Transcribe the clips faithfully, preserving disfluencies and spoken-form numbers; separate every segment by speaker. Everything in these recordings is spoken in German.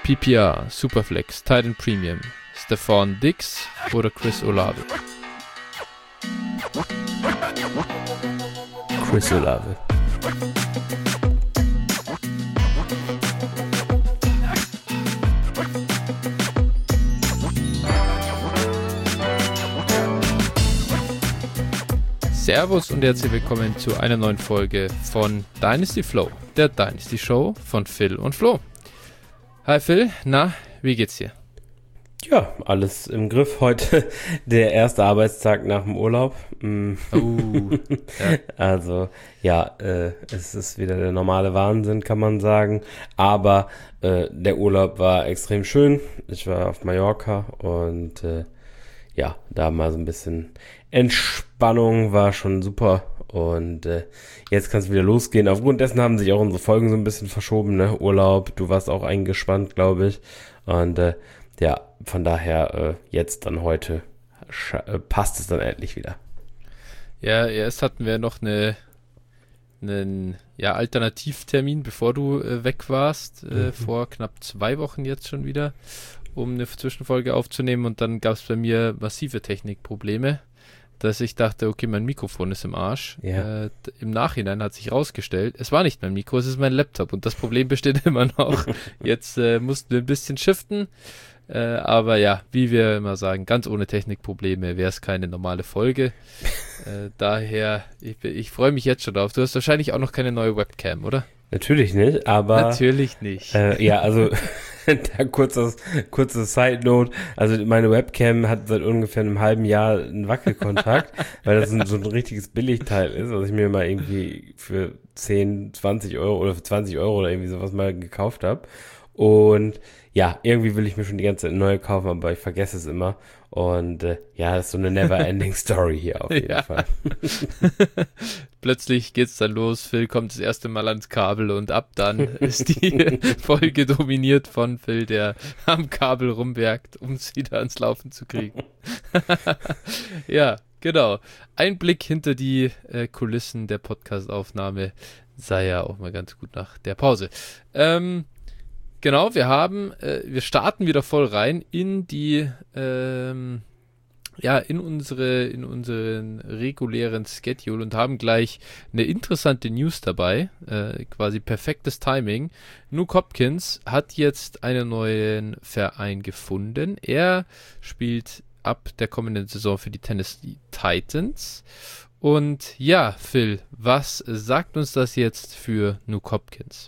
Speaker 1: P P R, Superflex, Titan Premium, Stefan Diggs oder Chris Olave?
Speaker 2: Chris Olave.
Speaker 1: Servus und herzlich willkommen zu einer neuen Folge von Dynasty Flow, der Dynasty Show von Phil und Flo. Hi Phil, na, wie geht's dir?
Speaker 2: Ja, alles im Griff. Heute der erste Arbeitstag nach dem Urlaub. Mm.
Speaker 1: Oh, ja.
Speaker 2: Also ja, äh, es ist wieder der normale Wahnsinn, kann man sagen. Aber äh, der Urlaub war extrem schön. Ich war auf Mallorca und äh, ja, da mal so ein bisschen Entspannung war schon super. Und äh, jetzt kann es wieder losgehen. Aufgrund dessen haben sich auch unsere Folgen so ein bisschen verschoben, ne? Urlaub, du warst auch eingespannt, glaube ich. Und äh, ja, von daher äh, jetzt dann heute sch- äh, passt es dann endlich wieder.
Speaker 1: Ja, erst hatten wir noch eine, einen ja, Alternativtermin, bevor du äh, weg warst, äh,
Speaker 2: Mhm.
Speaker 1: vor knapp zwei Wochen jetzt schon wieder, um eine Zwischenfolge aufzunehmen. Und dann gab es bei mir massive Technikprobleme, dass ich dachte, okay, mein Mikrofon ist im Arsch.
Speaker 2: Ja.
Speaker 1: Äh, d- Im Nachhinein hat sich rausgestellt, es war nicht mein Mikro, es ist mein Laptop und das Problem besteht immer noch. Jetzt äh, mussten wir ein bisschen shiften, äh, aber ja, wie wir immer sagen, ganz ohne Technikprobleme wäre es keine normale Folge. äh, daher, ich, bin- ich freue mich jetzt schon drauf. Du hast wahrscheinlich auch noch keine neue Webcam, oder?
Speaker 2: Natürlich nicht, aber
Speaker 1: Natürlich nicht.
Speaker 2: Äh, ja, also da kurzes, kurzes Side Note, also meine Webcam hat seit ungefähr einem halben Jahr einen Wackelkontakt, weil das ein, so ein richtiges Billigteil ist, was ich mir mal irgendwie für zehn, zwanzig Euro oder für zwanzig Euro oder irgendwie sowas mal gekauft habe. Und ja, irgendwie will ich mir schon die ganze Zeit eine neue kaufen, aber ich vergesse es immer. Und äh, ja, das ist so eine never-ending Story hier auf jeden
Speaker 1: Ja.
Speaker 2: Fall.
Speaker 1: Plötzlich geht's dann los, Phil kommt das erste Mal ans Kabel und ab dann ist die Folge dominiert von Phil, der am Kabel rumwerkt, um es wieder ans Laufen zu kriegen. Ja, genau. Ein Blick hinter die äh, Kulissen der Podcast-Aufnahme sei ja auch mal ganz gut nach der Pause. Ähm, genau, wir haben, äh, wir starten wieder voll rein in die ähm, ja, in unsere, in unseren regulären Schedule und haben gleich eine interessante News dabei, äh, quasi perfektes Timing. Nuke Hopkins hat jetzt einen neuen Verein gefunden. Er spielt ab der kommenden Saison für die Tennessee Titans. Und ja, Phil, was sagt uns das jetzt für Nuke Hopkins?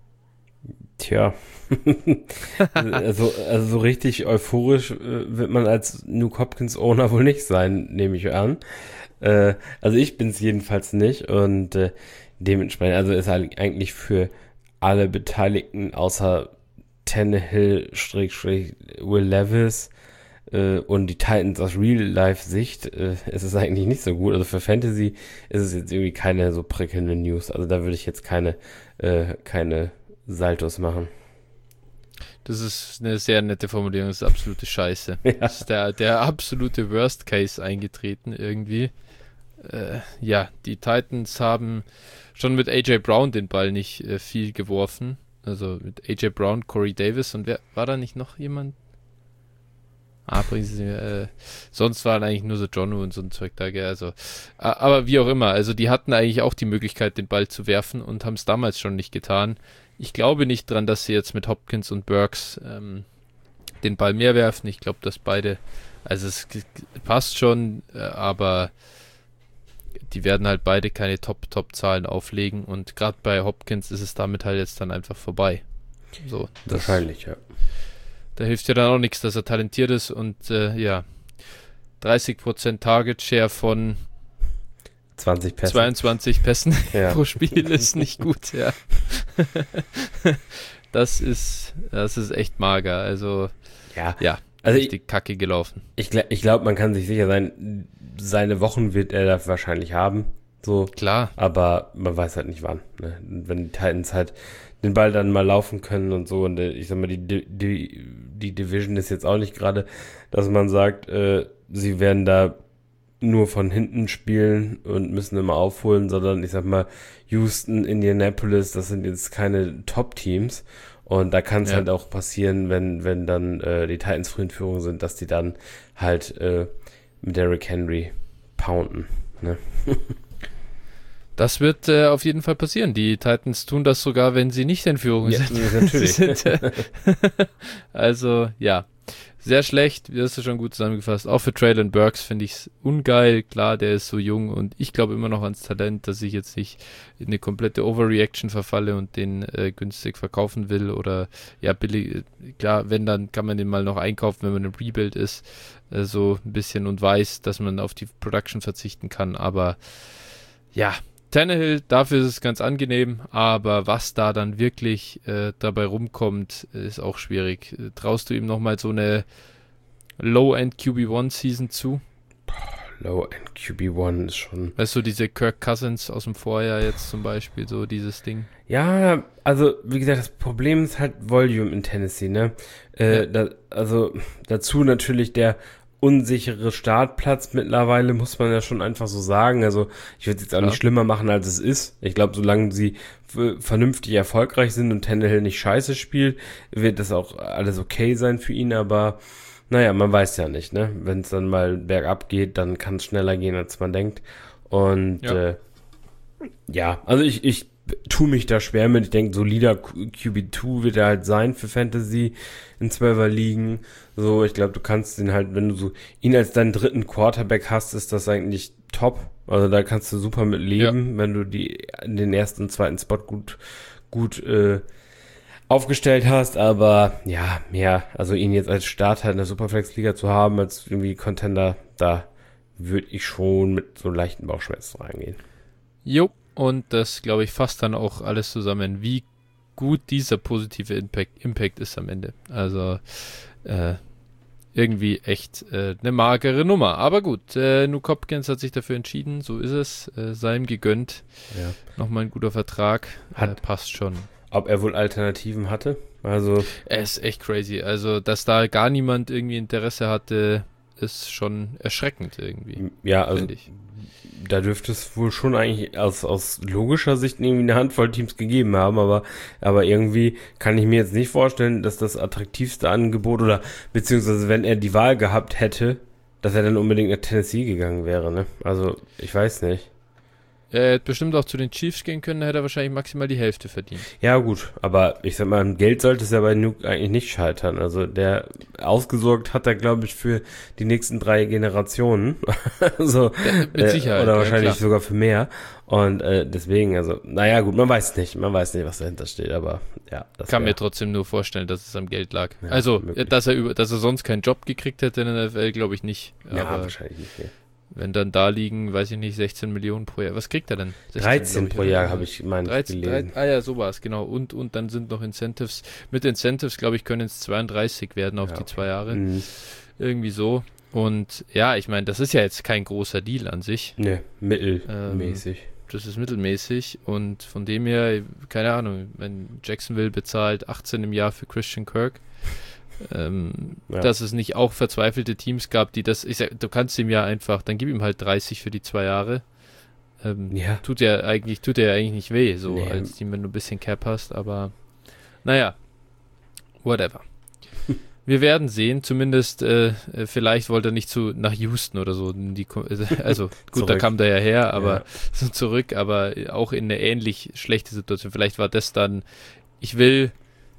Speaker 2: Tja, also, also so richtig euphorisch äh, wird man als Nuke Hopkins Owner wohl nicht sein, nehme ich an. Äh, also ich bin es jedenfalls nicht und äh, dementsprechend, also ist halt eigentlich für alle Beteiligten außer Tannehill, Schrägstrich, Will Levis äh, und die Titans aus Real-Life-Sicht äh, ist es eigentlich nicht so gut. Also für Fantasy ist es jetzt irgendwie keine so prickelnde News. Also da würde ich jetzt keine, äh, keine Saltos machen.
Speaker 1: Das ist eine sehr nette Formulierung, das ist absolute Scheiße.
Speaker 2: Ja.
Speaker 1: Das ist der, der absolute Worst Case eingetreten irgendwie. Äh, ja, die Titans haben schon mit A J Brown den Ball nicht äh, viel geworfen. Also mit A J Brown, Corey Davis und wer war da nicht noch jemand? Ah, äh, sonst waren eigentlich nur so Jono und so ein Zeug da, gell? Also, a- aber wie auch immer, also die hatten eigentlich auch die Möglichkeit, den Ball zu werfen und haben es damals schon nicht getan. Ich glaube nicht dran, dass sie jetzt mit Hopkins und Burks ähm, den Ball mehr werfen. Ich glaube, dass beide, also es g- g- passt schon, äh, aber die werden halt beide keine Top-Top-Zahlen auflegen und gerade bei Hopkins ist es damit halt jetzt dann einfach vorbei. So, das,
Speaker 2: Wahrscheinlich, ja.
Speaker 1: da hilft ja dann auch nichts, dass er talentiert ist und äh, ja, dreißig Prozent Target Share von
Speaker 2: zwanzig Pässe.
Speaker 1: zweiundzwanzig Pässen
Speaker 2: Ja.
Speaker 1: pro Spiel ist nicht gut, ja. Das ist, das ist echt mager. Also,
Speaker 2: Ja,
Speaker 1: ja,
Speaker 2: also ich,
Speaker 1: richtig kacke gelaufen.
Speaker 2: ich, gl- ich glaube, man kann sich sicher sein, seine Wochen wird er da wahrscheinlich haben. So,
Speaker 1: Klar,
Speaker 2: aber man weiß halt nicht wann. Ne? Wenn die Titans halt den Ball dann mal laufen können und so. Und äh, ich sag mal, die, die, die Division ist jetzt auch nicht gerade, dass man sagt, äh, sie werden da nur von hinten spielen und müssen immer aufholen, sondern ich sag mal, Houston, Indianapolis, das sind jetzt keine Top-Teams. Und da kann es ja. halt auch passieren, wenn, wenn dann äh, die Titans früh in Führung sind, dass die dann halt äh, mit Derrick Henry pounden. Ne?
Speaker 1: Das wird äh, auf jeden Fall passieren. Die Titans tun das sogar, wenn sie nicht in Führung
Speaker 2: ja,
Speaker 1: sind.
Speaker 2: Natürlich.
Speaker 1: sind äh, also, ja. Sehr schlecht, das hast du schon gut zusammengefasst. Auch für Traylon Burks finde ich es ungeil. Klar, der ist so jung und ich glaube immer noch ans Talent, dass ich jetzt nicht in eine komplette Overreaction verfalle und den äh, günstig verkaufen will oder ja, billig. Klar, wenn, dann kann man den mal noch einkaufen, wenn man im Rebuild ist, äh, so ein bisschen und weiß, dass man auf die Production verzichten kann. Aber ja, Tannehill, dafür ist es ganz angenehm, aber was da dann wirklich äh, dabei rumkommt, ist auch schwierig. Traust du ihm nochmal so eine Low-End Q B eins Season zu?
Speaker 2: Low-End Q B eins ist schon...
Speaker 1: Weißt du, diese Kirk Cousins aus dem Vorjahr jetzt zum Beispiel, so dieses Ding?
Speaker 2: Ja, also wie gesagt, das Problem ist halt Volume in Tennessee, ne? Äh, ja. da, also dazu natürlich der unsichere Startplatz mittlerweile, muss man ja schon einfach so sagen. Also ich würde es jetzt auch ja. nicht schlimmer machen, als es ist. Ich glaube, solange sie f- vernünftig erfolgreich sind und Tannehill nicht scheiße spielt, wird das auch alles okay sein für ihn. Aber naja, man weiß ja nicht, ne? Wenn es dann mal bergab geht, dann kann es schneller gehen, als man denkt. Und ja, äh, ja also ich, ich tue mich da schwer mit. Ich denke, solider Q B zwei wird er halt sein für Fantasy in zwölfer Ligen. So, ich glaube, du kannst den halt, wenn du so ihn als deinen dritten Quarterback hast, ist das eigentlich top. Also da kannst du super mit leben, ja. wenn du die in den ersten und zweiten Spot gut gut äh, aufgestellt hast. Aber ja, mehr, also ihn jetzt als Starter in der Superflex-Liga zu haben, als irgendwie Contender, da würde ich schon mit so leichten Bauchschmerzen reingehen.
Speaker 1: Jo. Und das, glaube ich, fasst dann auch alles zusammen, wie gut dieser positive Impact, Impact ist am Ende. Also äh, irgendwie echt äh, eine magere Nummer. Aber gut, äh, Nuk Hopkins hat sich dafür entschieden, so ist es. Äh, sei ihm gegönnt.
Speaker 2: Ja.
Speaker 1: Nochmal ein guter Vertrag.
Speaker 2: Hat,
Speaker 1: äh, passt schon.
Speaker 2: Ob er wohl Alternativen hatte? Also
Speaker 1: er ist echt crazy. Also, dass da gar niemand irgendwie Interesse hatte, ist schon erschreckend irgendwie.
Speaker 2: Ja, also ich. Da dürfte es wohl schon eigentlich aus, aus logischer Sicht irgendwie eine Handvoll Teams gegeben haben, aber, aber irgendwie kann ich mir jetzt nicht vorstellen, dass das attraktivste Angebot oder beziehungsweise wenn er die Wahl gehabt hätte, dass er dann unbedingt nach Tennessee gegangen wäre, ne? Also, ich weiß nicht.
Speaker 1: Er hätte bestimmt auch zu den Chiefs gehen können, da hätte er wahrscheinlich maximal die Hälfte verdient.
Speaker 2: Ja gut, aber ich sag mal, im Geld sollte es ja bei Nuke eigentlich nicht scheitern. Also der ausgesorgt hat er, glaube ich, für die nächsten drei Generationen. also,
Speaker 1: ja, mit Sicherheit.
Speaker 2: Äh, oder
Speaker 1: ja,
Speaker 2: wahrscheinlich
Speaker 1: klar.
Speaker 2: sogar für mehr. Und äh, deswegen, also, naja gut, man weiß nicht, man weiß nicht, was dahinter steht, aber ja. Das
Speaker 1: kann
Speaker 2: wär,
Speaker 1: mir trotzdem nur vorstellen, dass es am Geld lag.
Speaker 2: Ja,
Speaker 1: also,
Speaker 2: möglich.
Speaker 1: dass er über, dass er sonst keinen Job gekriegt hätte in der N F L, glaube ich nicht.
Speaker 2: Ja,
Speaker 1: aber
Speaker 2: wahrscheinlich nicht. Ja.
Speaker 1: Wenn dann da liegen, weiß ich nicht, sechzehn Millionen pro Jahr. Was kriegt er denn? sechzehn,
Speaker 2: dreizehn
Speaker 1: ich,
Speaker 2: pro Jahr habe ich meine
Speaker 1: dreizehn,
Speaker 2: gelesen.
Speaker 1: drei, ah ja, so war es, genau. Und, und dann sind noch Incentives. Mit Incentives, glaube ich, können es zweiunddreißig werden auf
Speaker 2: ja,
Speaker 1: die
Speaker 2: okay.
Speaker 1: zwei Jahre.
Speaker 2: Mhm.
Speaker 1: Irgendwie so. Und ja, ich meine, das ist ja jetzt kein großer Deal an sich.
Speaker 2: Ne, mittelmäßig.
Speaker 1: Ähm, das ist mittelmäßig. Und von dem her, keine Ahnung, wenn Jacksonville bezahlt achtzehn im Jahr für Christian Kirk, Ähm, ja. dass es nicht auch verzweifelte Teams gab, die das, ich sag, du kannst ihm ja einfach, dann gib ihm halt dreißig für die zwei Jahre. Ähm,
Speaker 2: ja.
Speaker 1: Tut ja eigentlich, tut ja eigentlich nicht weh, so
Speaker 2: nee.
Speaker 1: als Team, wenn du ein bisschen Cap hast, aber naja, whatever. Wir werden sehen, zumindest äh, vielleicht wollte er nicht zu nach Houston oder so. Die, also gut, da kam der ja her, aber ja. so zurück, aber auch in eine ähnlich schlechte Situation. Vielleicht war das dann, ich will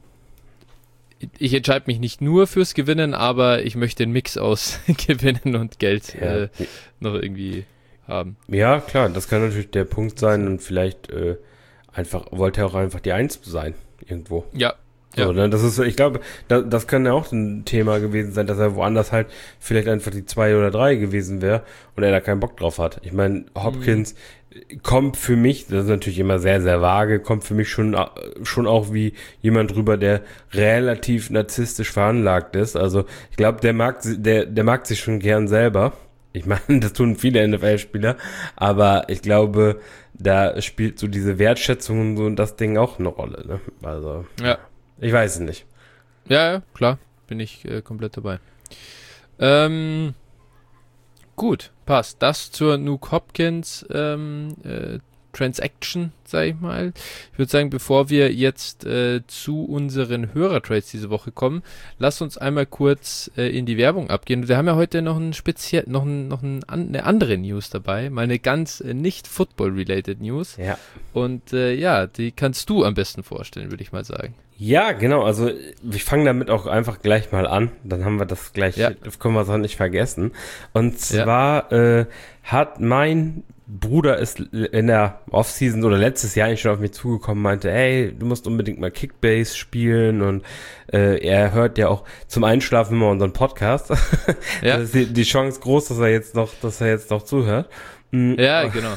Speaker 1: Ich entscheide mich nicht nur fürs Gewinnen, aber ich möchte den Mix aus Gewinnen und Geld
Speaker 2: ja.
Speaker 1: äh, noch irgendwie haben.
Speaker 2: Ja, klar, das kann natürlich der Punkt sein und vielleicht äh, einfach wollte er auch einfach die Eins sein irgendwo.
Speaker 1: Ja.
Speaker 2: So,
Speaker 1: ja.
Speaker 2: Ne, das ist, ich glaube, da, das kann ja auch ein Thema gewesen sein, dass er woanders halt vielleicht einfach die zwei oder drei gewesen wäre und er da keinen Bock drauf hat. Ich meine, Hopkins mhm. kommt für mich, das ist natürlich immer sehr, sehr vage, kommt für mich schon, schon auch wie jemand drüber, der relativ narzisstisch veranlagt ist. Also ich glaube, der mag, der, der mag sich schon gern selber. Ich meine, das tun viele N F L-Spieler, aber ich glaube, da spielt so diese Wertschätzung und so und das Ding auch eine Rolle. Ne? Also
Speaker 1: ja.
Speaker 2: Ich weiß es nicht.
Speaker 1: Ja, ja, klar, bin ich äh, komplett dabei. Ähm, Gut, passt. Das zur Nuke Hopkins ähm, äh, Transaction, sag ich mal. Ich würde sagen, bevor wir jetzt äh, zu unseren Hörertrades diese Woche kommen, lass uns einmal kurz äh, in die Werbung abgehen. Wir haben ja heute noch ein speziell, noch, ein, noch ein, eine andere News dabei, mal eine ganz äh, nicht Football-related News.
Speaker 2: Ja.
Speaker 1: Und äh, ja, die kannst du am besten vorstellen, würde ich mal sagen.
Speaker 2: Ja, genau, also wir fangen damit auch einfach gleich mal an, dann haben wir das gleich,
Speaker 1: Ja.
Speaker 2: das können wir es auch nicht vergessen. Und zwar ja. äh, hat mein Bruder ist in der Offseason oder letztes Jahr eigentlich schon auf mich zugekommen, meinte, hey, du musst unbedingt mal Kickbase spielen und äh, er hört ja auch zum Einschlafen immer unseren Podcast. Ja. Das ist die, die Chance groß, dass er jetzt noch, dass er jetzt noch zuhört.
Speaker 1: Ja, genau.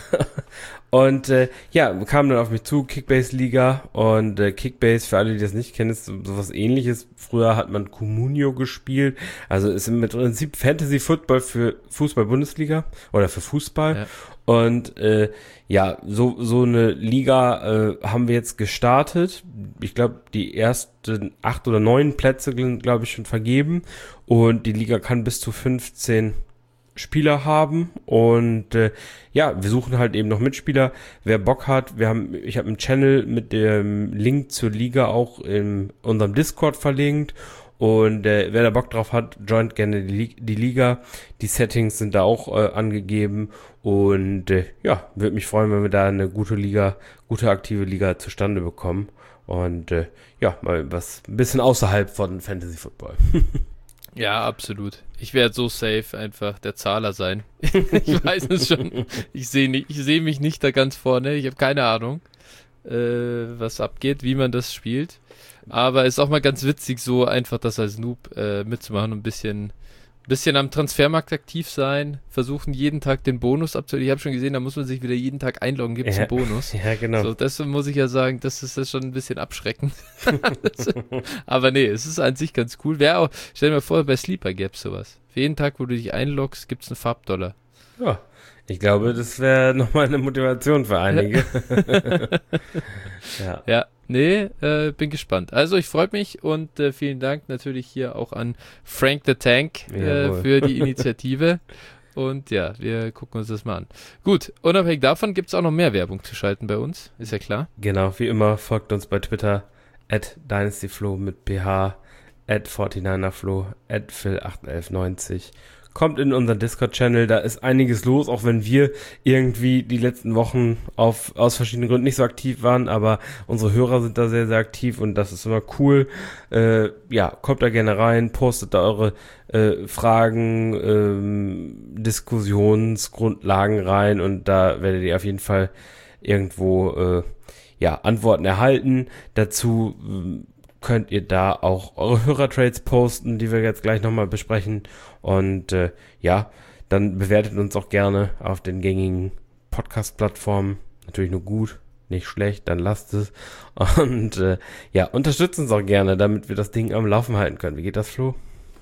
Speaker 2: Und äh, ja, kam dann auf mich zu, Kickbase-Liga und äh, Kickbase, für alle, die das nicht kennen, ist sowas ähnliches. Früher hat man Comunio gespielt, also ist im Prinzip Fantasy-Football für Fußball-Bundesliga oder für Fußball. Ja. Und äh, ja, so so eine Liga äh, haben wir jetzt gestartet. Ich glaube, die ersten acht oder neun Plätze sind, glaube ich, schon vergeben. Und die Liga kann bis zu fünfzehn Spieler haben und äh, ja, wir suchen halt eben noch Mitspieler. Wer Bock hat, wir haben, ich habe einen Channel mit dem Link zur Liga auch in unserem Discord verlinkt und äh, wer da Bock drauf hat, joint gerne die, die Liga. Die Settings sind da auch äh, angegeben und äh, ja, würde mich freuen, wenn wir da eine gute Liga, gute aktive Liga zustande bekommen und äh, ja, mal was ein bisschen außerhalb von Fantasy Football.
Speaker 1: Ja, absolut. Ich werde so safe einfach der Zahler sein. Ich weiß es schon. Ich sehe nicht, ich sehe mich nicht da ganz vorne. Ich habe keine Ahnung, äh, was abgeht, wie man das spielt. Aber es ist auch mal ganz witzig, so einfach das als Noob äh, mitzumachen und ein bisschen, bisschen am Transfermarkt aktiv sein, versuchen jeden Tag den Bonus abzuholen. Ich habe schon gesehen, da muss man sich wieder jeden Tag einloggen, gibt es
Speaker 2: ja,
Speaker 1: einen Bonus.
Speaker 2: Ja, genau.
Speaker 1: So, das muss ich ja sagen, das ist das schon ein bisschen abschreckend. Aber nee, es ist an sich ganz cool. Wer auch, stell dir mal vor, bei Sleeper gäbe es sowas. Für jeden Tag, wo du dich einloggst, gibt es einen Farbdollar.
Speaker 2: Ja, ich glaube, das wäre nochmal eine Motivation für einige.
Speaker 1: ja. ja. Nee, äh, bin gespannt. Also ich freue mich und äh, vielen Dank natürlich hier auch an Frank the Tank äh, für die Initiative. Und ja, wir gucken uns das mal an. Gut, unabhängig davon gibt es auch noch mehr Werbung zu schalten bei uns, ist ja klar.
Speaker 2: Genau, wie immer, folgt uns bei Twitter, at dynastyflo mit ph, at forty-niner-flo, at phil acht elf neunzig. Kommt in unseren Discord-Channel, da ist einiges los, auch wenn wir irgendwie die letzten Wochen auf aus verschiedenen Gründen nicht so aktiv waren, aber unsere Hörer sind da sehr, sehr aktiv und das ist immer cool. Äh, ja, kommt da gerne rein, postet da eure äh, Fragen, ähm, Diskussionsgrundlagen rein und da werdet ihr auf jeden Fall irgendwo äh, ja Antworten erhalten. Dazu äh, könnt ihr da auch eure Hörertrades posten, die wir jetzt gleich nochmal besprechen. Und äh, ja, dann bewertet uns auch gerne auf den gängigen Podcast-Plattformen. Natürlich nur gut, nicht schlecht, dann lasst es. Und äh, ja, unterstützt uns auch gerne, damit wir das Ding am Laufen halten können. Wie geht das, Flo?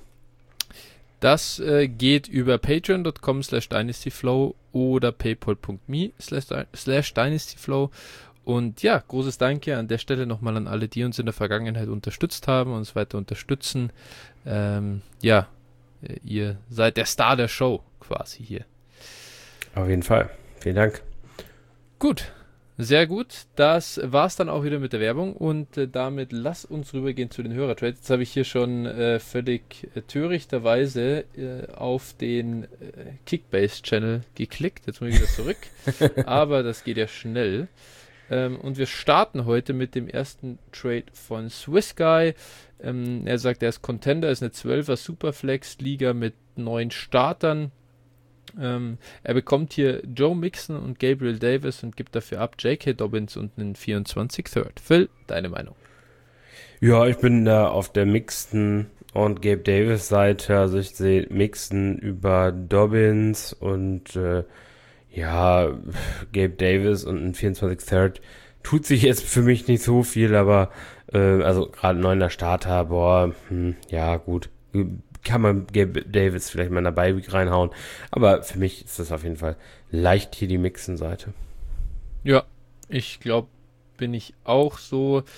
Speaker 1: Das äh, geht über patreon.com slash dynastyflow oder paypal.me slash dynastyflow. Und ja, großes Danke an der Stelle nochmal an alle, die uns in der Vergangenheit unterstützt haben und uns weiter unterstützen. Ähm, ja, ihr seid der Star der Show quasi hier.
Speaker 2: Auf jeden Fall. Vielen Dank.
Speaker 1: Gut, sehr gut. Das war's dann auch wieder mit der Werbung und äh, damit lass uns rübergehen zu den Hörertrades. Jetzt habe ich hier schon äh, völlig äh, törichterweise äh, auf den äh, Kickbase-Channel geklickt. Jetzt muss ich wieder zurück. Aber das geht ja schnell. Ähm, und wir starten heute mit dem ersten Trade von Swiss Guy. Ähm, er sagt, er ist Contender, ist eine zwölfer Superflex-Liga mit neun Startern. Ähm, er bekommt hier Joe Mixon und Gabriel Davis und gibt dafür ab J K. Dobbins und einen vierundzwanzig Third. Phil, deine Meinung?
Speaker 2: Ja, ich bin da auf der Mixon und Gabe Davis Seite. Also ich sehe Mixon über Dobbins und äh, ja, Gabe Davis und ein vierundzwanzig Third tut sich jetzt für mich nicht so viel, aber äh, also gerade neuner Starter, boah, hm, ja gut, kann man Gabe Davis vielleicht mal in der Bye-Week reinhauen, aber für mich ist das auf jeden Fall leicht hier die Mixen-Seite.
Speaker 1: Ja, ich glaube, bin ich auch so.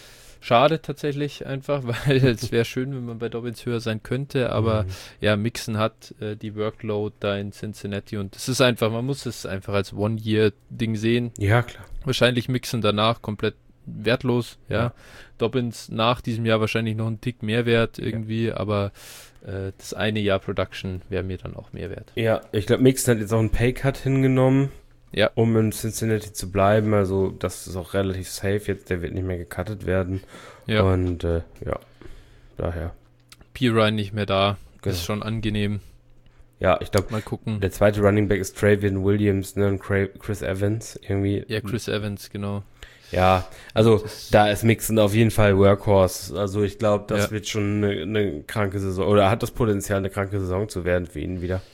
Speaker 1: Schade tatsächlich einfach, weil es wäre schön, wenn man bei Dobbins höher sein könnte, aber mhm. ja, Mixon hat äh, die Workload da in Cincinnati und es ist einfach, man muss es einfach als One-Year-Ding sehen.
Speaker 2: Ja, klar.
Speaker 1: Wahrscheinlich Mixon danach komplett wertlos, ja. ja. Dobbins nach diesem Jahr wahrscheinlich noch einen Tick mehr wert irgendwie, ja. aber äh, das eine Jahr Production wäre mir dann auch mehr wert.
Speaker 2: Ja, ich glaube, Mixon hat jetzt auch einen Paycut hingenommen.
Speaker 1: Ja.
Speaker 2: Um in Cincinnati zu bleiben, also das ist auch relativ safe jetzt, der wird nicht mehr gecuttet werden.
Speaker 1: Ja.
Speaker 2: Und äh, ja, daher.
Speaker 1: P-Ryan nicht mehr da,
Speaker 2: genau.
Speaker 1: Ist schon angenehm.
Speaker 2: Ja, ich glaube,
Speaker 1: mal gucken.
Speaker 2: Der zweite Running Back ist Travian Williams, ne, und Chris Evans irgendwie.
Speaker 1: Ja, Chris Evans, genau.
Speaker 2: Ja, also das da ist Mixon auf jeden Fall Workhorse. Also ich glaube, das
Speaker 1: ja.
Speaker 2: wird schon eine, eine kranke Saison, oder hat das Potenzial, eine kranke Saison zu werden für ihn wieder.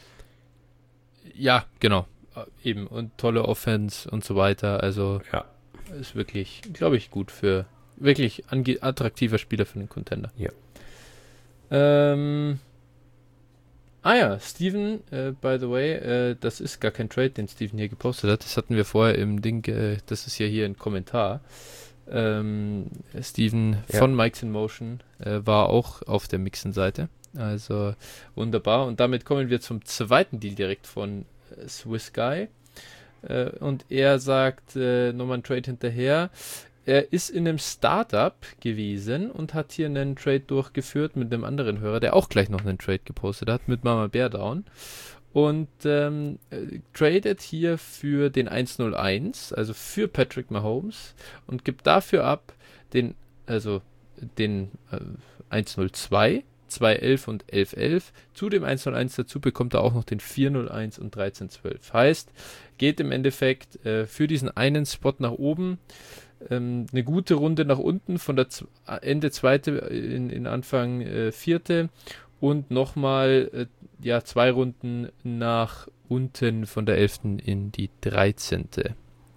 Speaker 1: Ja, genau. Eben, und tolle Offense und so weiter, also
Speaker 2: ja.
Speaker 1: ist wirklich, glaube ich, gut für, wirklich ange- attraktiver Spieler für den Contender.
Speaker 2: Ja.
Speaker 1: Ähm, ah ja, Steven, äh, by the way, äh, das ist gar kein Trade, den Steven hier gepostet hat, das hatten wir vorher im Ding, äh, das ist ja hier ein Kommentar. Ähm, Steven
Speaker 2: ja.
Speaker 1: von Mike's in Motion äh, war auch auf der Mixen-Seite, also wunderbar, und damit kommen wir zum zweiten Deal direkt von Swiss Guy äh, und er sagt äh, nochmal einen Trade hinterher. Er ist in einem Startup gewesen und hat hier einen Trade durchgeführt mit einem anderen Hörer, der auch gleich noch einen Trade gepostet hat mit Mama Bear Down und ähm, äh, tradet hier für den eins null eins, also für Patrick Mahomes und gibt dafür ab den, also den äh, eins null zwei zwei elf und elf elf. Zu dem eins null eins dazu bekommt er auch noch den vier null eins und dreizehn zwölf. Heißt, geht im Endeffekt äh, für diesen einen Spot nach oben, ähm, eine gute Runde nach unten von der Z- Ende zweite in, in Anfang äh, vierte und nochmal äh, ja, zwei Runden nach unten von der elften in die dreizehnte.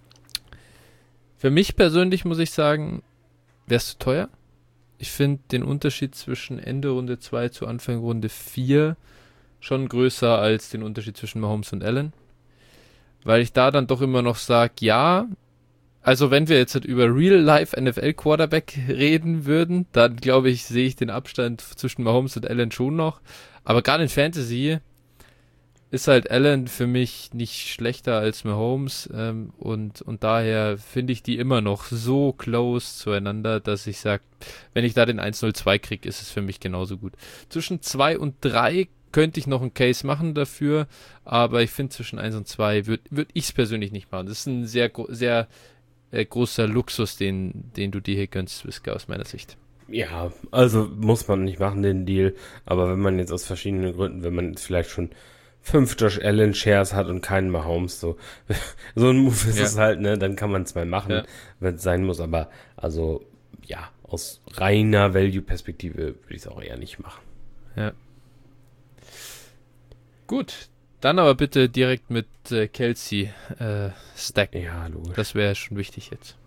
Speaker 1: Für mich persönlich muss ich sagen, wäre es zu teuer. Ich finde den Unterschied zwischen Ende Runde zwei zu Anfang Runde vier schon größer als den Unterschied zwischen Mahomes und Allen. Weil ich da dann doch immer noch sage, ja, also wenn wir jetzt halt über Real-Life-N F L-Quarterback reden würden, dann glaube ich, sehe ich den Abstand zwischen Mahomes und Allen schon noch. Aber gerade in Fantasy ist halt Allen für mich nicht schlechter als Mahomes ähm, und, und daher finde ich die immer noch so close zueinander, dass ich sage, wenn ich da den eins null zwei kriege, ist es für mich genauso gut. Zwischen zwei und drei könnte ich noch einen Case machen dafür, aber ich finde zwischen eins und zwei würde würd ich es persönlich nicht machen. Das ist ein sehr, sehr äh, großer Luxus, den, den du dir hier gönnst, Swiska, aus meiner Sicht.
Speaker 2: Ja, also muss man nicht machen, den Deal, aber wenn man jetzt aus verschiedenen Gründen, wenn man jetzt vielleicht schon fünf Josh Allen Shares hat und keinen Mahomes, so so ein Move ist
Speaker 1: ja.
Speaker 2: es halt, ne, dann kann man es mal machen, ja. wenn es sein muss, aber also, ja, aus reiner Value-Perspektive würde ich es auch eher nicht machen.
Speaker 1: Ja. Gut, dann aber bitte direkt mit äh, Kelsey äh, stacken.
Speaker 2: Ja, logisch.
Speaker 1: Das wäre schon wichtig jetzt.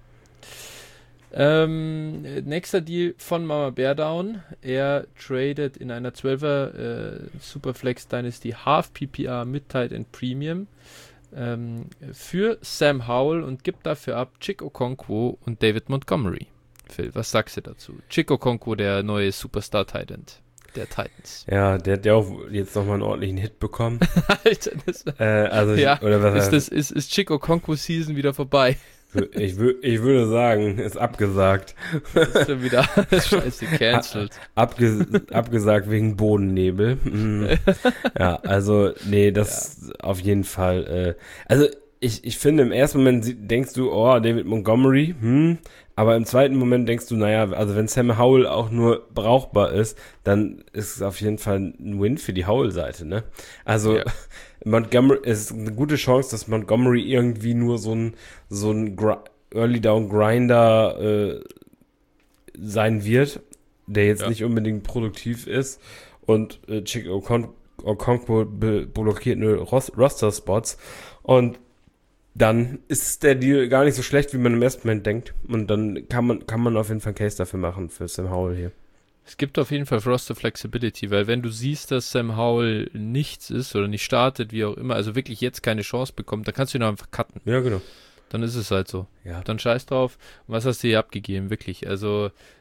Speaker 1: Ähm, nächster Deal von Mama Bear Down. Er tradet in einer zwölfer äh, Superflex Dynasty Half P P R mit Tight End Premium ähm, für Sam Howell und gibt dafür ab Chick Okonkwo und David Montgomery. Phil, was sagst du dazu? Chick Okonkwo, der neue Superstar Tight End der Titans.
Speaker 2: Ja, der hat ja auch jetzt nochmal einen ordentlichen Hit bekommen.
Speaker 1: Alter, das
Speaker 2: äh, also
Speaker 1: ja,
Speaker 2: ich, oder was
Speaker 1: ist, das, ist, ist Chick Okonkwo Season wieder vorbei?
Speaker 2: Ich, ich würde sagen, ist abgesagt.
Speaker 1: Ist schon wieder scheiße cancelled.
Speaker 2: Abge, abgesagt wegen Bodennebel. Ja, also, nee, das ja. auf jeden Fall. Äh, also, ich, ich finde, im ersten Moment denkst du, oh, David Montgomery, hm, aber im zweiten Moment denkst du, naja, also wenn Sam Howell auch nur brauchbar ist, dann ist es auf jeden Fall ein Win für die Howell-Seite, ne? Also, ja. Montgomery, es ist eine gute Chance, dass Montgomery irgendwie nur so ein, so ein Gr- Early Down Grinder äh, sein wird, der jetzt ja. nicht unbedingt produktiv ist und äh, Chick Okon- Okonkwo be- blockiert nur Ros- Roster-Spots und dann ist der Deal gar nicht so schlecht, wie man im ersten Moment denkt und dann kann man, kann man auf jeden Fall einen Case dafür machen für Sam Howell hier.
Speaker 1: Es gibt auf jeden Fall Roster Flexibility, weil wenn du siehst, dass Sam Howell nichts ist oder nicht startet, wie auch immer, also wirklich jetzt keine Chance bekommt, dann kannst du ihn einfach cutten.
Speaker 2: Ja, genau.
Speaker 1: Dann ist es halt so.
Speaker 2: Ja.
Speaker 1: Dann scheiß drauf. Und was hast du hier abgegeben? Wirklich. Also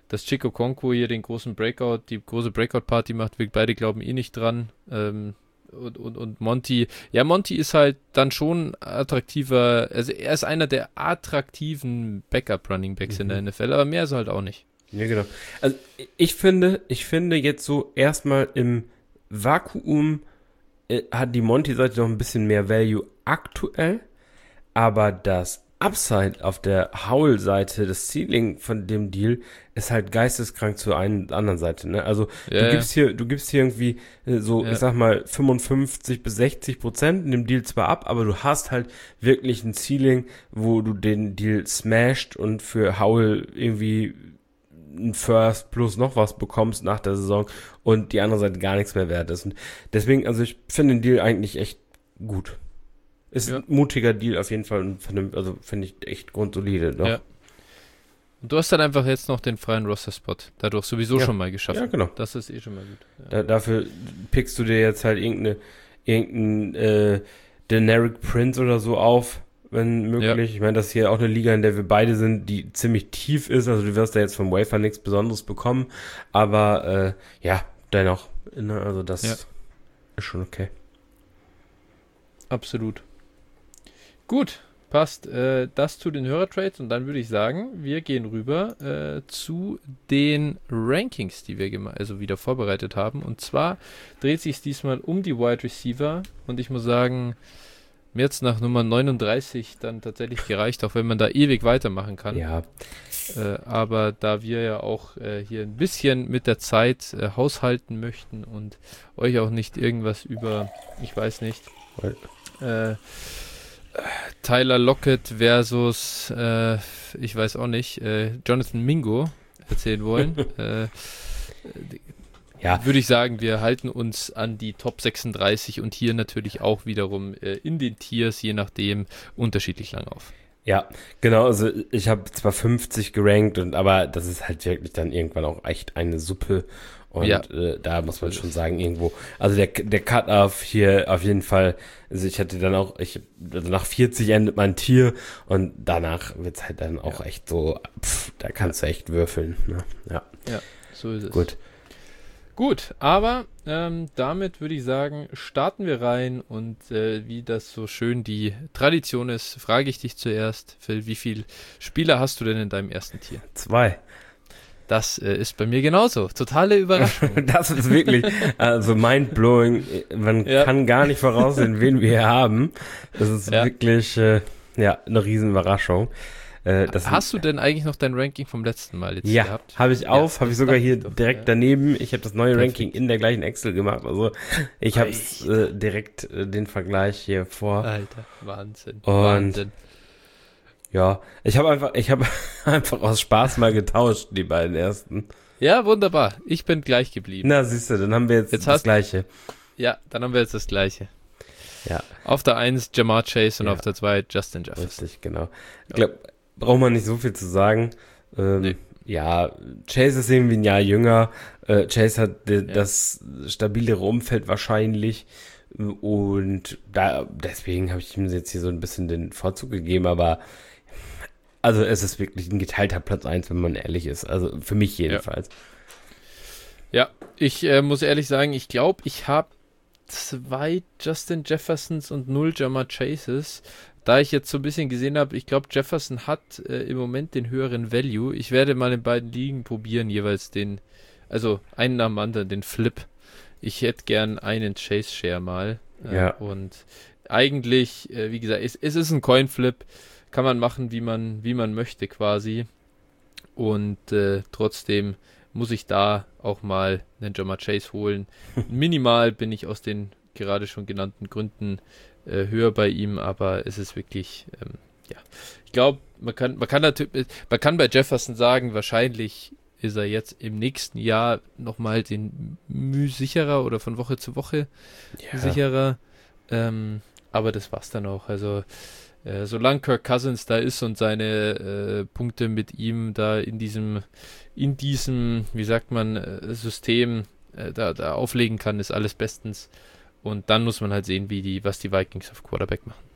Speaker 1: dass Chick Okonkwo hier den großen Breakout, die große Breakout-Party macht. Wir beide glauben eh nicht dran. Ähm, und, und, und Monty, ja, Monty ist halt dann schon attraktiver, also er ist einer der attraktiven Backup-Running-Backs mhm. in der N F L, aber mehr ist er halt auch nicht.
Speaker 2: Ja, genau. Also ich finde, ich finde jetzt so erstmal im Vakuum äh, hat die Monty-Seite noch ein bisschen mehr Value aktuell, aber das Upside auf der Howell-Seite, das Ceiling von dem Deal ist halt geisteskrank zur einen anderen Seite, ne? Also
Speaker 1: ja,
Speaker 2: du gibst hier, du gibst hier irgendwie äh, so, ja. ich sag mal, fünfundfünfzig bis sechzig Prozent in dem Deal zwar ab, aber du hast halt wirklich ein Ceiling, wo du den Deal smashed und für Howell irgendwie ein First plus noch was bekommst nach der Saison und die andere Seite gar nichts mehr wert ist. Und deswegen, also ich finde den Deal eigentlich echt gut. Ist ja. ein mutiger Deal auf jeden Fall und find, also finde ich echt grundsolide. Doch. Ja.
Speaker 1: Und du hast dann einfach jetzt noch den freien Roster-Spot dadurch sowieso ja. schon mal geschafft.
Speaker 2: Ja, genau.
Speaker 1: Das ist eh schon mal gut. Ja.
Speaker 2: Da, dafür pickst du dir jetzt halt irgendeine irgendein äh, Generic Prince oder so auf, wenn möglich. Ja. Ich meine, das ist hier auch eine Liga, in der wir beide sind, die ziemlich tief ist. Also du wirst da jetzt vom Wafer nichts Besonderes bekommen. Aber äh, ja, dennoch. Ne, also das ja. ist schon okay.
Speaker 1: Absolut. Gut, passt. Äh, das zu den Hörertrades und dann würde ich sagen, wir gehen rüber äh, zu den Rankings, die wir gema- also wieder vorbereitet haben. Und zwar dreht sich es diesmal um die Wide Receiver und ich muss sagen, mir jetzt nach Nummer neununddreißig dann tatsächlich gereicht, auch wenn man da ewig weitermachen kann.
Speaker 2: Ja.
Speaker 1: Äh, aber da wir ja auch äh, hier ein bisschen mit der Zeit äh, haushalten möchten und euch auch nicht irgendwas über, ich weiß nicht, äh, Tyler Lockett versus, äh, ich weiß auch nicht, äh, Jonathan Mingo erzählen wollen, äh, ja. würde ich sagen, wir halten uns an die Top sechsunddreißig und hier natürlich auch wiederum äh, in den Tiers, je nachdem, unterschiedlich lang auf.
Speaker 2: Ja, genau, also ich habe zwar fünfzig gerankt, und aber das ist halt wirklich dann irgendwann auch echt eine Suppe. Und ja. äh, da muss man schon sagen, irgendwo, also der, der Cut-Off hier auf jeden Fall, also ich hatte dann auch, ich, also nach vierzig endet mein Tier und danach wird's halt dann auch ja. echt so, pff, da kannst du echt würfeln. Ne? Ja.
Speaker 1: ja, so ist es.
Speaker 2: Gut.
Speaker 1: Gut, aber ähm, damit würde ich sagen, starten wir rein und äh, wie das so schön die Tradition ist, frage ich dich zuerst, Phil, wie viele Spieler hast du denn in deinem ersten Tier?
Speaker 2: Zwei.
Speaker 1: Das äh, ist bei mir genauso. Totale Überraschung.
Speaker 2: Das ist wirklich, also mindblowing. Man ja. kann gar nicht voraussehen, wen wir hier haben. Das ist ja. wirklich, äh, ja, eine riesen Überraschung. Äh, das
Speaker 1: Hast du denn eigentlich noch dein Ranking vom letzten Mal jetzt
Speaker 2: ja,
Speaker 1: gehabt?
Speaker 2: Ja, habe ich auf, ja, habe ich sogar hier doch, direkt ja. daneben. Ich habe das neue Perfekt. Ranking in der gleichen Excel gemacht. Also ich habe äh, direkt äh, den Vergleich hier vor.
Speaker 1: Alter, Wahnsinn.
Speaker 2: Und
Speaker 1: Wahnsinn.
Speaker 2: Ja, ich habe einfach, ich habe einfach aus Spaß mal getauscht, die beiden ersten.
Speaker 1: Ja, wunderbar. Ich bin gleich geblieben.
Speaker 2: Na, siehst du, dann haben wir jetzt, jetzt das hast, Gleiche.
Speaker 1: Ja, dann haben wir jetzt das Gleiche.
Speaker 2: Ja.
Speaker 1: Auf der eins Jamar Chase und
Speaker 2: ja.
Speaker 1: auf der zwei Justin Jefferson.
Speaker 2: Richtig, genau. Ich glaube, braucht man nicht so viel zu sagen. Ähm, nee. Ja, Chase ist irgendwie ein Jahr jünger. Äh, Chase hat de, ja. das stabilere Umfeld wahrscheinlich. Und da deswegen habe ich ihm jetzt hier so ein bisschen den Vorzug gegeben, aber also es ist wirklich ein geteilter Platz eins, wenn man ehrlich ist. Also für mich jedenfalls.
Speaker 1: Ja, ja ich äh, muss ehrlich sagen, ich glaube, ich habe zwei Justin Jeffersons und null Jamar Chases. Da ich jetzt so ein bisschen gesehen habe, ich glaube, Jefferson hat äh, im Moment den höheren Value. Ich werde mal in beiden Ligen probieren, jeweils den, also einen nach dem anderen, den Flip. Ich hätte gern einen Chase-Share mal. Äh,
Speaker 2: ja.
Speaker 1: Und eigentlich, äh, wie gesagt, es, es ist ein Coin-Flip. Kann man machen, wie man, wie man möchte quasi. Und äh, trotzdem muss ich da auch mal einen Jamar Chase holen. Minimal bin ich aus den gerade schon genannten Gründen äh, höher bei ihm, aber es ist wirklich, ähm, ja, ich glaube, man kann, man kann natürlich, man kann bei Jefferson sagen, wahrscheinlich ist er jetzt im nächsten Jahr nochmal den Mühe sicherer oder von Woche zu Woche ja. sicherer. Ähm, aber das war's dann auch. Also äh, solange Kirk Cousins da ist und seine äh, Punkte mit ihm da in diesem, in diesem, wie sagt man, äh, System äh, da, da auflegen kann, ist alles bestens. Und dann muss man halt sehen, wie die, was die Vikings auf Quarterback machen.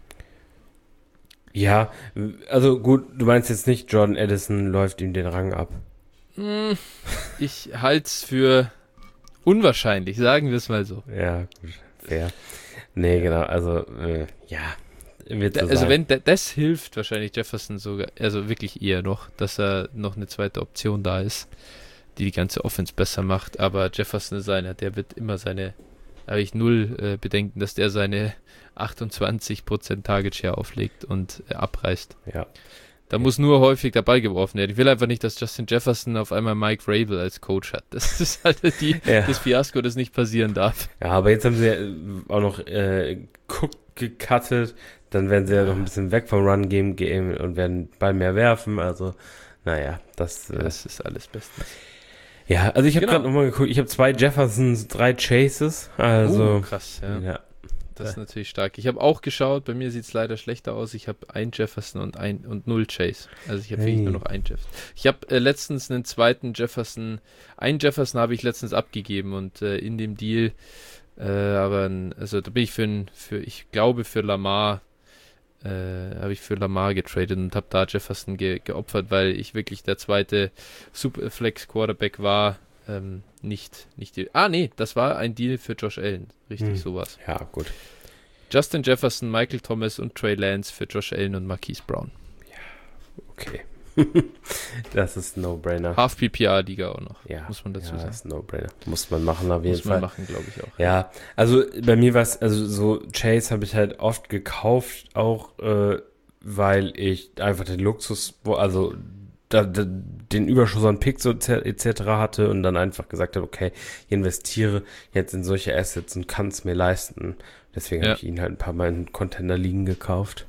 Speaker 2: Ja, also gut, du meinst jetzt nicht, Jordan Addison läuft ihm den Rang ab.
Speaker 1: Hm, ich halte es für unwahrscheinlich, sagen wir es mal so.
Speaker 2: Ja, gut, fair. Nee, genau, also, äh, ja, wird so
Speaker 1: Also
Speaker 2: sein.
Speaker 1: wenn da- das hilft wahrscheinlich Jefferson sogar, also wirklich eher noch, dass er noch eine zweite Option da ist, die die ganze Offense besser macht. Aber Jefferson ist einer, der wird immer seine, da habe ich null äh, Bedenken, dass der seine achtundzwanzig Prozent Target Share auflegt und äh, abreißt.
Speaker 2: Ja.
Speaker 1: Da muss nur häufig der Ball geworfen werden. Ich will einfach nicht, dass Justin Jefferson auf einmal Mike Vrabel als Coach hat. Das ist halt die,
Speaker 2: Ja.
Speaker 1: das Fiasko, das nicht passieren darf.
Speaker 2: Ja, aber jetzt haben sie ja auch noch äh, Cook gecuttet, dann werden sie ja noch ein bisschen weg vom Run-Game gehen und werden Ball mehr werfen, also naja, das äh,
Speaker 1: Das ist alles bestens.
Speaker 2: ja, also ich habe
Speaker 1: Genau.
Speaker 2: gerade nochmal geguckt, ich habe zwei Jeffersons, drei Chases, also
Speaker 1: Oh, krass, ja.
Speaker 2: ja.
Speaker 1: Das ist natürlich stark. Ich habe auch geschaut, bei mir sieht es leider schlechter aus. Ich habe ein Jefferson und ein und null Chase. Also ich habe
Speaker 2: Hey.
Speaker 1: wirklich nur noch ein Jefferson. Ich habe äh, letztens einen zweiten Jefferson, einen Jefferson habe ich letztens abgegeben und äh, in dem Deal, äh, aber ein- also da bin ich für, ein, für ich glaube für Lamar, äh, habe ich für Lamar getradet und habe da Jefferson ge geopfert, weil ich wirklich der zweite Superflex Quarterback war. Ähm, nicht, nicht die, ah nee, das war ein Deal für Josh Allen. Richtig,
Speaker 2: Hm.
Speaker 1: sowas.
Speaker 2: Ja, gut.
Speaker 1: Justin Jefferson, Michael Thomas und Trey Lance für Josh Allen und Marquise Brown.
Speaker 2: Okay. Das ist ein No-Brainer.
Speaker 1: Half P P R-Liga auch noch,
Speaker 2: Ja,
Speaker 1: muss man dazu
Speaker 2: ja,
Speaker 1: sagen.
Speaker 2: das ist ein No-Brainer. Muss man machen auf jeden
Speaker 1: Muss man
Speaker 2: Fall.
Speaker 1: machen, glaube ich auch.
Speaker 2: Ja, also bei mir war es, also so Chase habe ich halt oft gekauft, auch äh, weil ich einfach den Luxus, wo, also da, da, den Überschuss an Picks und et cetera hatte und dann einfach gesagt habe, okay, ich investiere jetzt in solche Assets und kann es mir leisten. Deswegen
Speaker 1: Ja.
Speaker 2: habe ich ihn halt ein paar Mal in Contender-Ligen gekauft.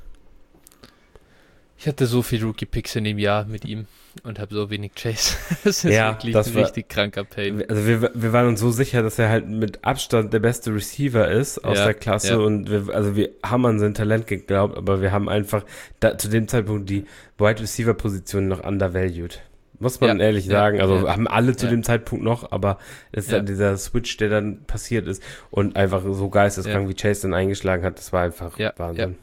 Speaker 1: Ich hatte so viel Rookie-Picks in dem Jahr mit ihm und habe so wenig Chase. Das ist
Speaker 2: Ja,
Speaker 1: wirklich
Speaker 2: das
Speaker 1: ein
Speaker 2: war-
Speaker 1: richtig kranker Pain.
Speaker 2: Also wir, wir waren uns so sicher, dass er halt mit Abstand der beste Receiver ist aus
Speaker 1: Ja,
Speaker 2: der Klasse
Speaker 1: ja.
Speaker 2: und wir, also wir haben an sein Talent geglaubt, aber wir haben einfach da, zu dem Zeitpunkt die Wide Receiver Position noch undervalued. Muss man
Speaker 1: Ja,
Speaker 2: ehrlich
Speaker 1: ja,
Speaker 2: sagen. Also
Speaker 1: ja.
Speaker 2: haben alle zu
Speaker 1: Ja.
Speaker 2: dem Zeitpunkt noch, aber es ist
Speaker 1: Ja.
Speaker 2: dann dieser Switch, der dann passiert ist und einfach so geisteskrank, wie Chase dann eingeschlagen hat, das war einfach
Speaker 1: Ja,
Speaker 2: Wahnsinn.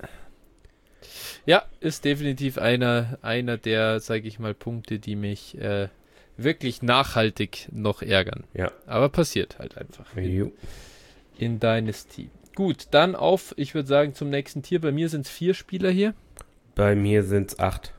Speaker 1: Ja, ist definitiv einer, einer der, sage ich mal, Punkte, die mich äh, wirklich nachhaltig noch ärgern.
Speaker 2: Ja.
Speaker 1: Aber passiert halt einfach.
Speaker 2: Jo.
Speaker 1: In Dynasty. Gut, dann auf, ich würde sagen, zum nächsten Tier. Bei mir sind es vier Spieler hier.
Speaker 2: Bei mir sind es acht.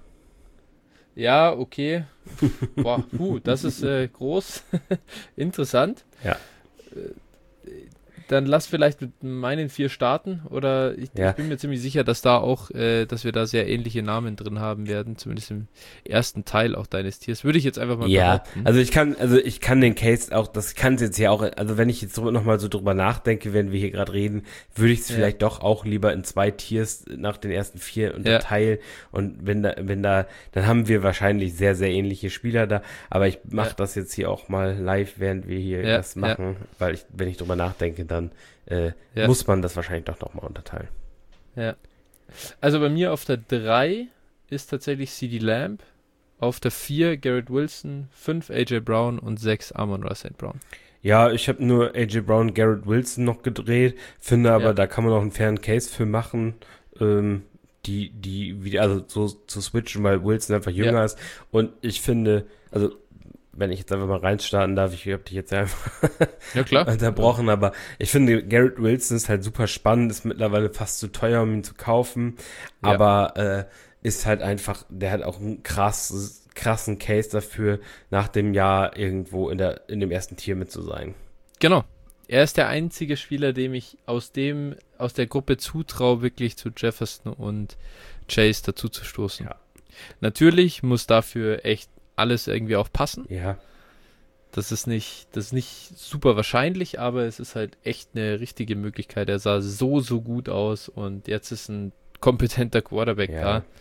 Speaker 1: Ja, okay. Boah, puh, das ist äh, groß. Interessant.
Speaker 2: Ja.
Speaker 1: Äh, Dann lass vielleicht mit meinen vier starten. Oder ich,
Speaker 2: Ja.
Speaker 1: ich bin mir ziemlich sicher, dass da auch, äh, dass wir da sehr ähnliche Namen drin haben werden. Zumindest im ersten Teil auch deines Tiers. Würde ich jetzt einfach mal
Speaker 2: Ja,
Speaker 1: behaupten.
Speaker 2: also ich kann, also ich kann den Case auch, das kann es jetzt ja auch, also wenn ich jetzt so nochmal so drüber nachdenke, wenn wir hier gerade reden, würde ich es
Speaker 1: Ja.
Speaker 2: vielleicht doch auch lieber in zwei Tiers nach den ersten vier unterteilen und wenn da, wenn da, dann haben wir wahrscheinlich sehr, sehr ähnliche Spieler da, aber ich mache
Speaker 1: Ja.
Speaker 2: das jetzt hier auch mal live, während wir hier
Speaker 1: Ja,
Speaker 2: das machen, weil ich, wenn ich drüber nachdenke, dann äh,
Speaker 1: Ja.
Speaker 2: muss man das wahrscheinlich doch nochmal unterteilen.
Speaker 1: Ja. Also bei mir auf der drei ist tatsächlich CeeDee Lamb. Auf der vier Garrett Wilson, fünf A J Brown und sechs Amon-Ra Saint Brown.
Speaker 2: Ja, ich habe nur A J Brown, Garrett Wilson noch gedreht, finde aber,
Speaker 1: Ja.
Speaker 2: da kann man auch einen fairen Case für machen, ähm, die, die, wie, also so zu switchen, weil Wilson einfach jünger
Speaker 1: Ja.
Speaker 2: ist. Und ich finde, also, wenn ich jetzt einfach mal reinstarten darf, ich habe dich jetzt einfach
Speaker 1: Ja, klar.
Speaker 2: unterbrochen, aber ich finde, Garrett Wilson ist halt super spannend, ist mittlerweile fast zu teuer, um ihn zu kaufen,
Speaker 1: Ja.
Speaker 2: aber äh, ist halt einfach, der hat auch einen krass, krassen Case dafür, nach dem Jahr irgendwo in der in dem ersten Tier mit zu sein.
Speaker 1: Genau. Er ist der einzige Spieler, dem ich aus dem, aus der Gruppe zutraue, wirklich zu Jefferson und Chase dazu zu stoßen.
Speaker 2: Ja.
Speaker 1: Natürlich muss dafür echt alles irgendwie auch passen.
Speaker 2: Ja,
Speaker 1: Das ist nicht, das ist nicht super wahrscheinlich, aber es ist halt echt eine richtige Möglichkeit. Er sah so, so gut aus und jetzt ist ein kompetenter Quarterback
Speaker 2: Ja.
Speaker 1: da.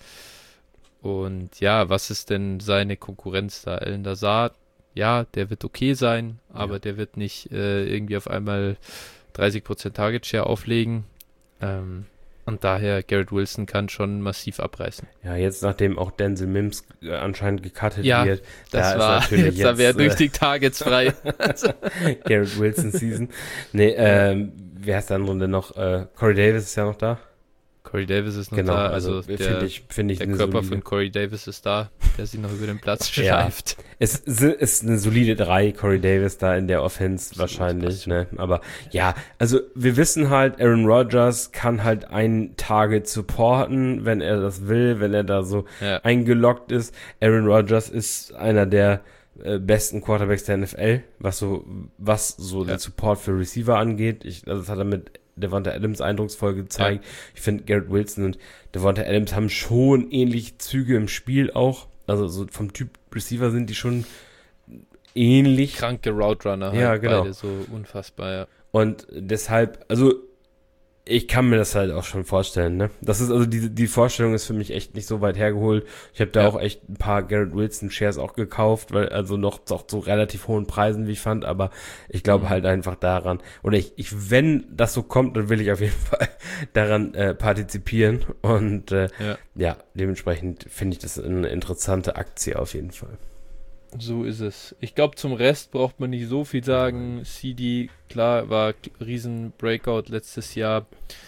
Speaker 1: Und ja, was ist denn seine Konkurrenz da? Alan Lazard, ja, der wird okay sein, aber
Speaker 2: Ja.
Speaker 1: der wird nicht äh, irgendwie auf einmal dreißig Prozent Target Share auflegen. Ähm, und daher, Garrett Wilson kann schon massiv abreißen.
Speaker 2: ja, jetzt nachdem auch Denzel Mims äh, anscheinend gecuttet
Speaker 1: Ja,
Speaker 2: wird,
Speaker 1: Das
Speaker 2: da
Speaker 1: war
Speaker 2: ist natürlich
Speaker 1: jetzt,
Speaker 2: jetzt,
Speaker 1: da wäre durch
Speaker 2: äh,
Speaker 1: die Targets frei.
Speaker 2: Garrett Wilson Season. Nee, ähm, wer ist der andere denn noch? Äh, Corey Davis ist ja noch da.
Speaker 1: Corey Davis ist noch
Speaker 2: Genau,
Speaker 1: da,
Speaker 2: also,
Speaker 1: also der,
Speaker 2: finde ich, finde ich
Speaker 1: der
Speaker 2: eine
Speaker 1: Körper
Speaker 2: solide,
Speaker 1: von Corey Davis ist da, der sich noch über den Platz
Speaker 2: Ja.
Speaker 1: schleift.
Speaker 2: es ist eine solide drei, Corey Davis da in der Offense
Speaker 1: Absolut,
Speaker 2: wahrscheinlich,
Speaker 1: passt schon.
Speaker 2: ne? Aber ja, also wir wissen halt, Aaron Rodgers kann halt ein Target supporten, wenn er das will, wenn er da so
Speaker 1: Ja,
Speaker 2: eingeloggt ist. Aaron Rodgers ist einer der äh, besten Quarterbacks der N F L, was so, was so
Speaker 1: Ja.
Speaker 2: den Support für Receiver angeht. Ich, also das hat er mit Devonta Adams eindrucksvoll gezeigt. Ich finde, Garrett Wilson und Devonta Adams haben schon ähnliche Züge im Spiel auch. Also so vom Typ Receiver sind die schon ähnlich.
Speaker 1: kranke Route Runner, halt
Speaker 2: Ja, genau.
Speaker 1: beide so unfassbar, ja.
Speaker 2: Und deshalb, also ich kann mir das halt auch schon vorstellen, ne? Das ist also die, die Vorstellung ist für mich echt nicht so weit hergeholt. Ich habe da
Speaker 1: Ja.
Speaker 2: auch echt ein paar Garrett Wilson Shares auch gekauft, weil also noch auch zu relativ hohen Preisen, wie ich fand, aber ich glaube
Speaker 1: Mhm.
Speaker 2: halt einfach daran. Oder ich, ich, wenn das so kommt, dann will ich auf jeden Fall daran äh, partizipieren. Und äh,
Speaker 1: Ja.
Speaker 2: ja, dementsprechend finde ich das eine interessante Aktie auf jeden Fall.
Speaker 1: So ist es. Ich glaube, zum Rest braucht man nicht so viel sagen. C D, klar, war riesen Breakout letztes Jahr.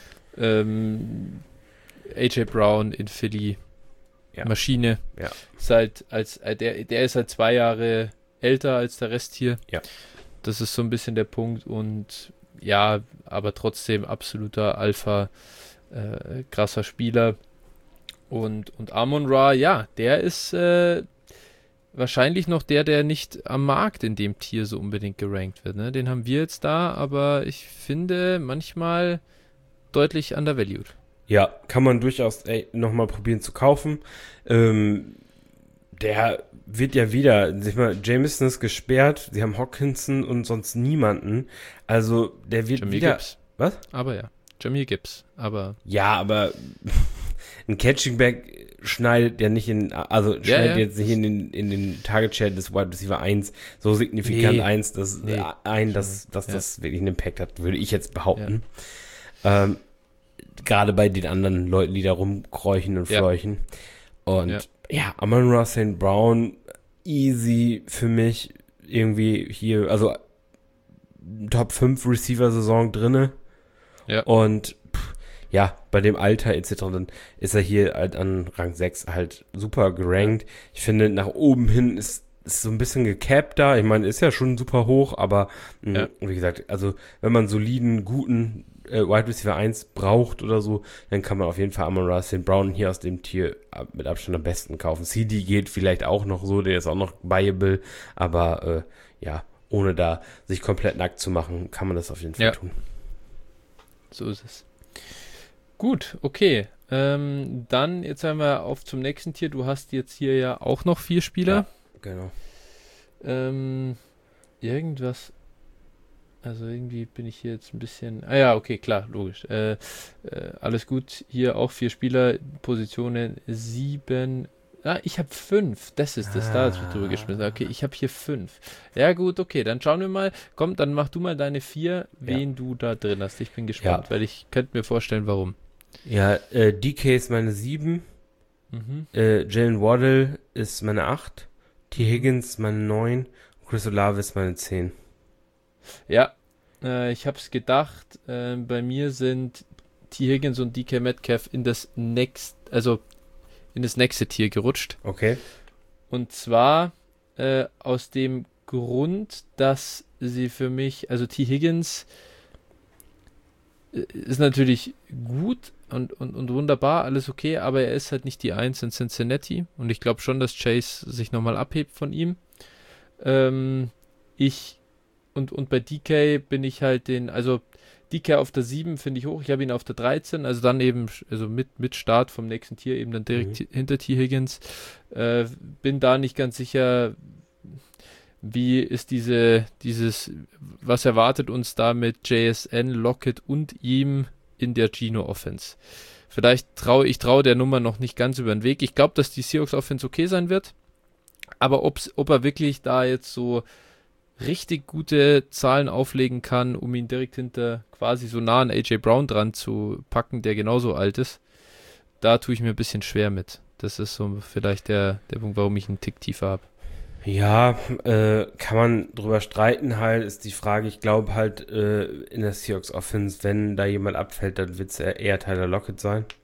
Speaker 1: Ähm, A J Brown in Philly,
Speaker 2: Ja.
Speaker 1: Maschine.
Speaker 2: Ja.
Speaker 1: Ist halt als, äh, der, der ist halt zwei Jahre älter als der Rest hier.
Speaker 2: Ja.
Speaker 1: Das ist so ein bisschen der Punkt. Und ja, aber trotzdem absoluter Alpha, äh, krasser Spieler. Und, und Amon Ra, ja, der ist äh, wahrscheinlich noch der, der nicht am Markt in dem Tier so unbedingt gerankt wird. Ne? Den haben wir jetzt da, aber ich finde manchmal deutlich undervalued.
Speaker 2: Ja, kann man durchaus nochmal probieren zu kaufen. Ähm, der wird ja wieder, sag mal, Jameson ist gesperrt, sie haben Hawkinson und sonst niemanden. Also der wird
Speaker 1: Jameer
Speaker 2: wieder.
Speaker 1: Gibbs.
Speaker 2: Was?
Speaker 1: Aber ja, Jameer Gibbs. Aber
Speaker 2: Ja, aber ein Catching Back schneidet ja nicht in, also schneidet
Speaker 1: ja.
Speaker 2: jetzt nicht in den, in den Target Share des Wide Receiver eins so signifikant
Speaker 1: Nee.
Speaker 2: eins, dass,
Speaker 1: Nee.
Speaker 2: ein, dass, dass
Speaker 1: Ja.
Speaker 2: das wirklich einen Impact hat, würde ich jetzt behaupten. Ähm, gerade bei den anderen Leuten, die da rumkräuchen und
Speaker 1: Ja.
Speaker 2: fleuchen. Und
Speaker 1: Ja.
Speaker 2: ja, Amon-Ra Saint Brown, easy für mich irgendwie hier, also Top fünf Receiver-Saison drinne.
Speaker 1: Ja.
Speaker 2: Und pff, ja, bei dem Alter et cetera, dann ist er hier halt an Rang sechs halt super gerankt. Ich finde, nach oben hin ist, ist so ein bisschen gecapped da. Ich meine, ist ja schon super hoch, aber mh,
Speaker 1: Ja.
Speaker 2: wie gesagt, also wenn man soliden, guten äh, Wide Receiver eins braucht oder so, dann kann man auf jeden Fall Amon-Ra Saint Brown hier aus dem Tier ab- mit Abstand am besten kaufen. C D geht vielleicht auch noch so, der ist auch noch buyable, aber äh, ja, ohne da sich komplett nackt zu machen, kann man das auf jeden Fall
Speaker 1: Ja.
Speaker 2: tun.
Speaker 1: so ist es. Gut, okay. Ähm, dann, jetzt haben wir auf zum nächsten Tier. Du hast jetzt hier ja auch noch vier Spieler.
Speaker 2: Genau.
Speaker 1: Ähm, irgendwas. Also irgendwie bin ich hier jetzt ein bisschen. Ah ja, okay, klar, logisch. Äh, äh, alles gut. Hier auch vier Spieler, Positionen sieben. Ah, ich habe fünf. Das ist das. Da ist drüber geschmissen. Okay, ich habe hier fünf. Ja gut, okay, dann schauen wir mal. Komm, dann mach du mal deine vier, wen du da drin hast. Ich bin gespannt,
Speaker 2: Ja.
Speaker 1: weil ich könnte mir vorstellen, warum.
Speaker 2: Ja, äh, D K ist meine sieben,
Speaker 1: Mhm.
Speaker 2: äh, Jalen Waddle ist meine acht, T. Higgins meine neun, Chris Olave ist meine zehn.
Speaker 1: Ja, äh, ich habe es gedacht. Äh, bei mir sind T. Higgins und D K Metcalf in das next, also in das nächste Tier gerutscht.
Speaker 2: Okay.
Speaker 1: Und zwar äh, aus dem Grund, dass sie für mich, also T. Higgins äh, ist natürlich gut und, und, und wunderbar, alles okay, aber er ist halt nicht die Eins in Cincinnati und ich glaube schon, dass Chase sich nochmal abhebt von ihm. Ähm, ich und, und bei D K bin ich halt den, also D K auf der sieben finde ich hoch, ich habe ihn auf der dreizehn, also dann eben, also mit, mit Start vom nächsten Tier eben dann direkt
Speaker 2: Mhm.
Speaker 1: hinter T. Higgins. Äh, bin da nicht ganz sicher, wie ist diese, dieses, was erwartet uns da mit J S N, Lockett und ihm in der Geno-Offense. Vielleicht traue ich traue der Nummer noch nicht ganz über den Weg. Ich glaube, dass die Seahawks-Offense okay sein wird, aber ob's, ob er wirklich da jetzt so richtig gute Zahlen auflegen kann, um ihn direkt hinter quasi so nah an A J Brown dran zu packen, der genauso alt ist, da tue ich mir ein bisschen schwer mit. Das ist so vielleicht der, der Punkt, warum ich einen Tick tiefer habe.
Speaker 2: Ja, äh, kann man drüber streiten halt, ist die Frage, ich glaube halt äh, in der Seahawks Offense, wenn da jemand abfällt, dann wird es eher Tyler Lockett sein.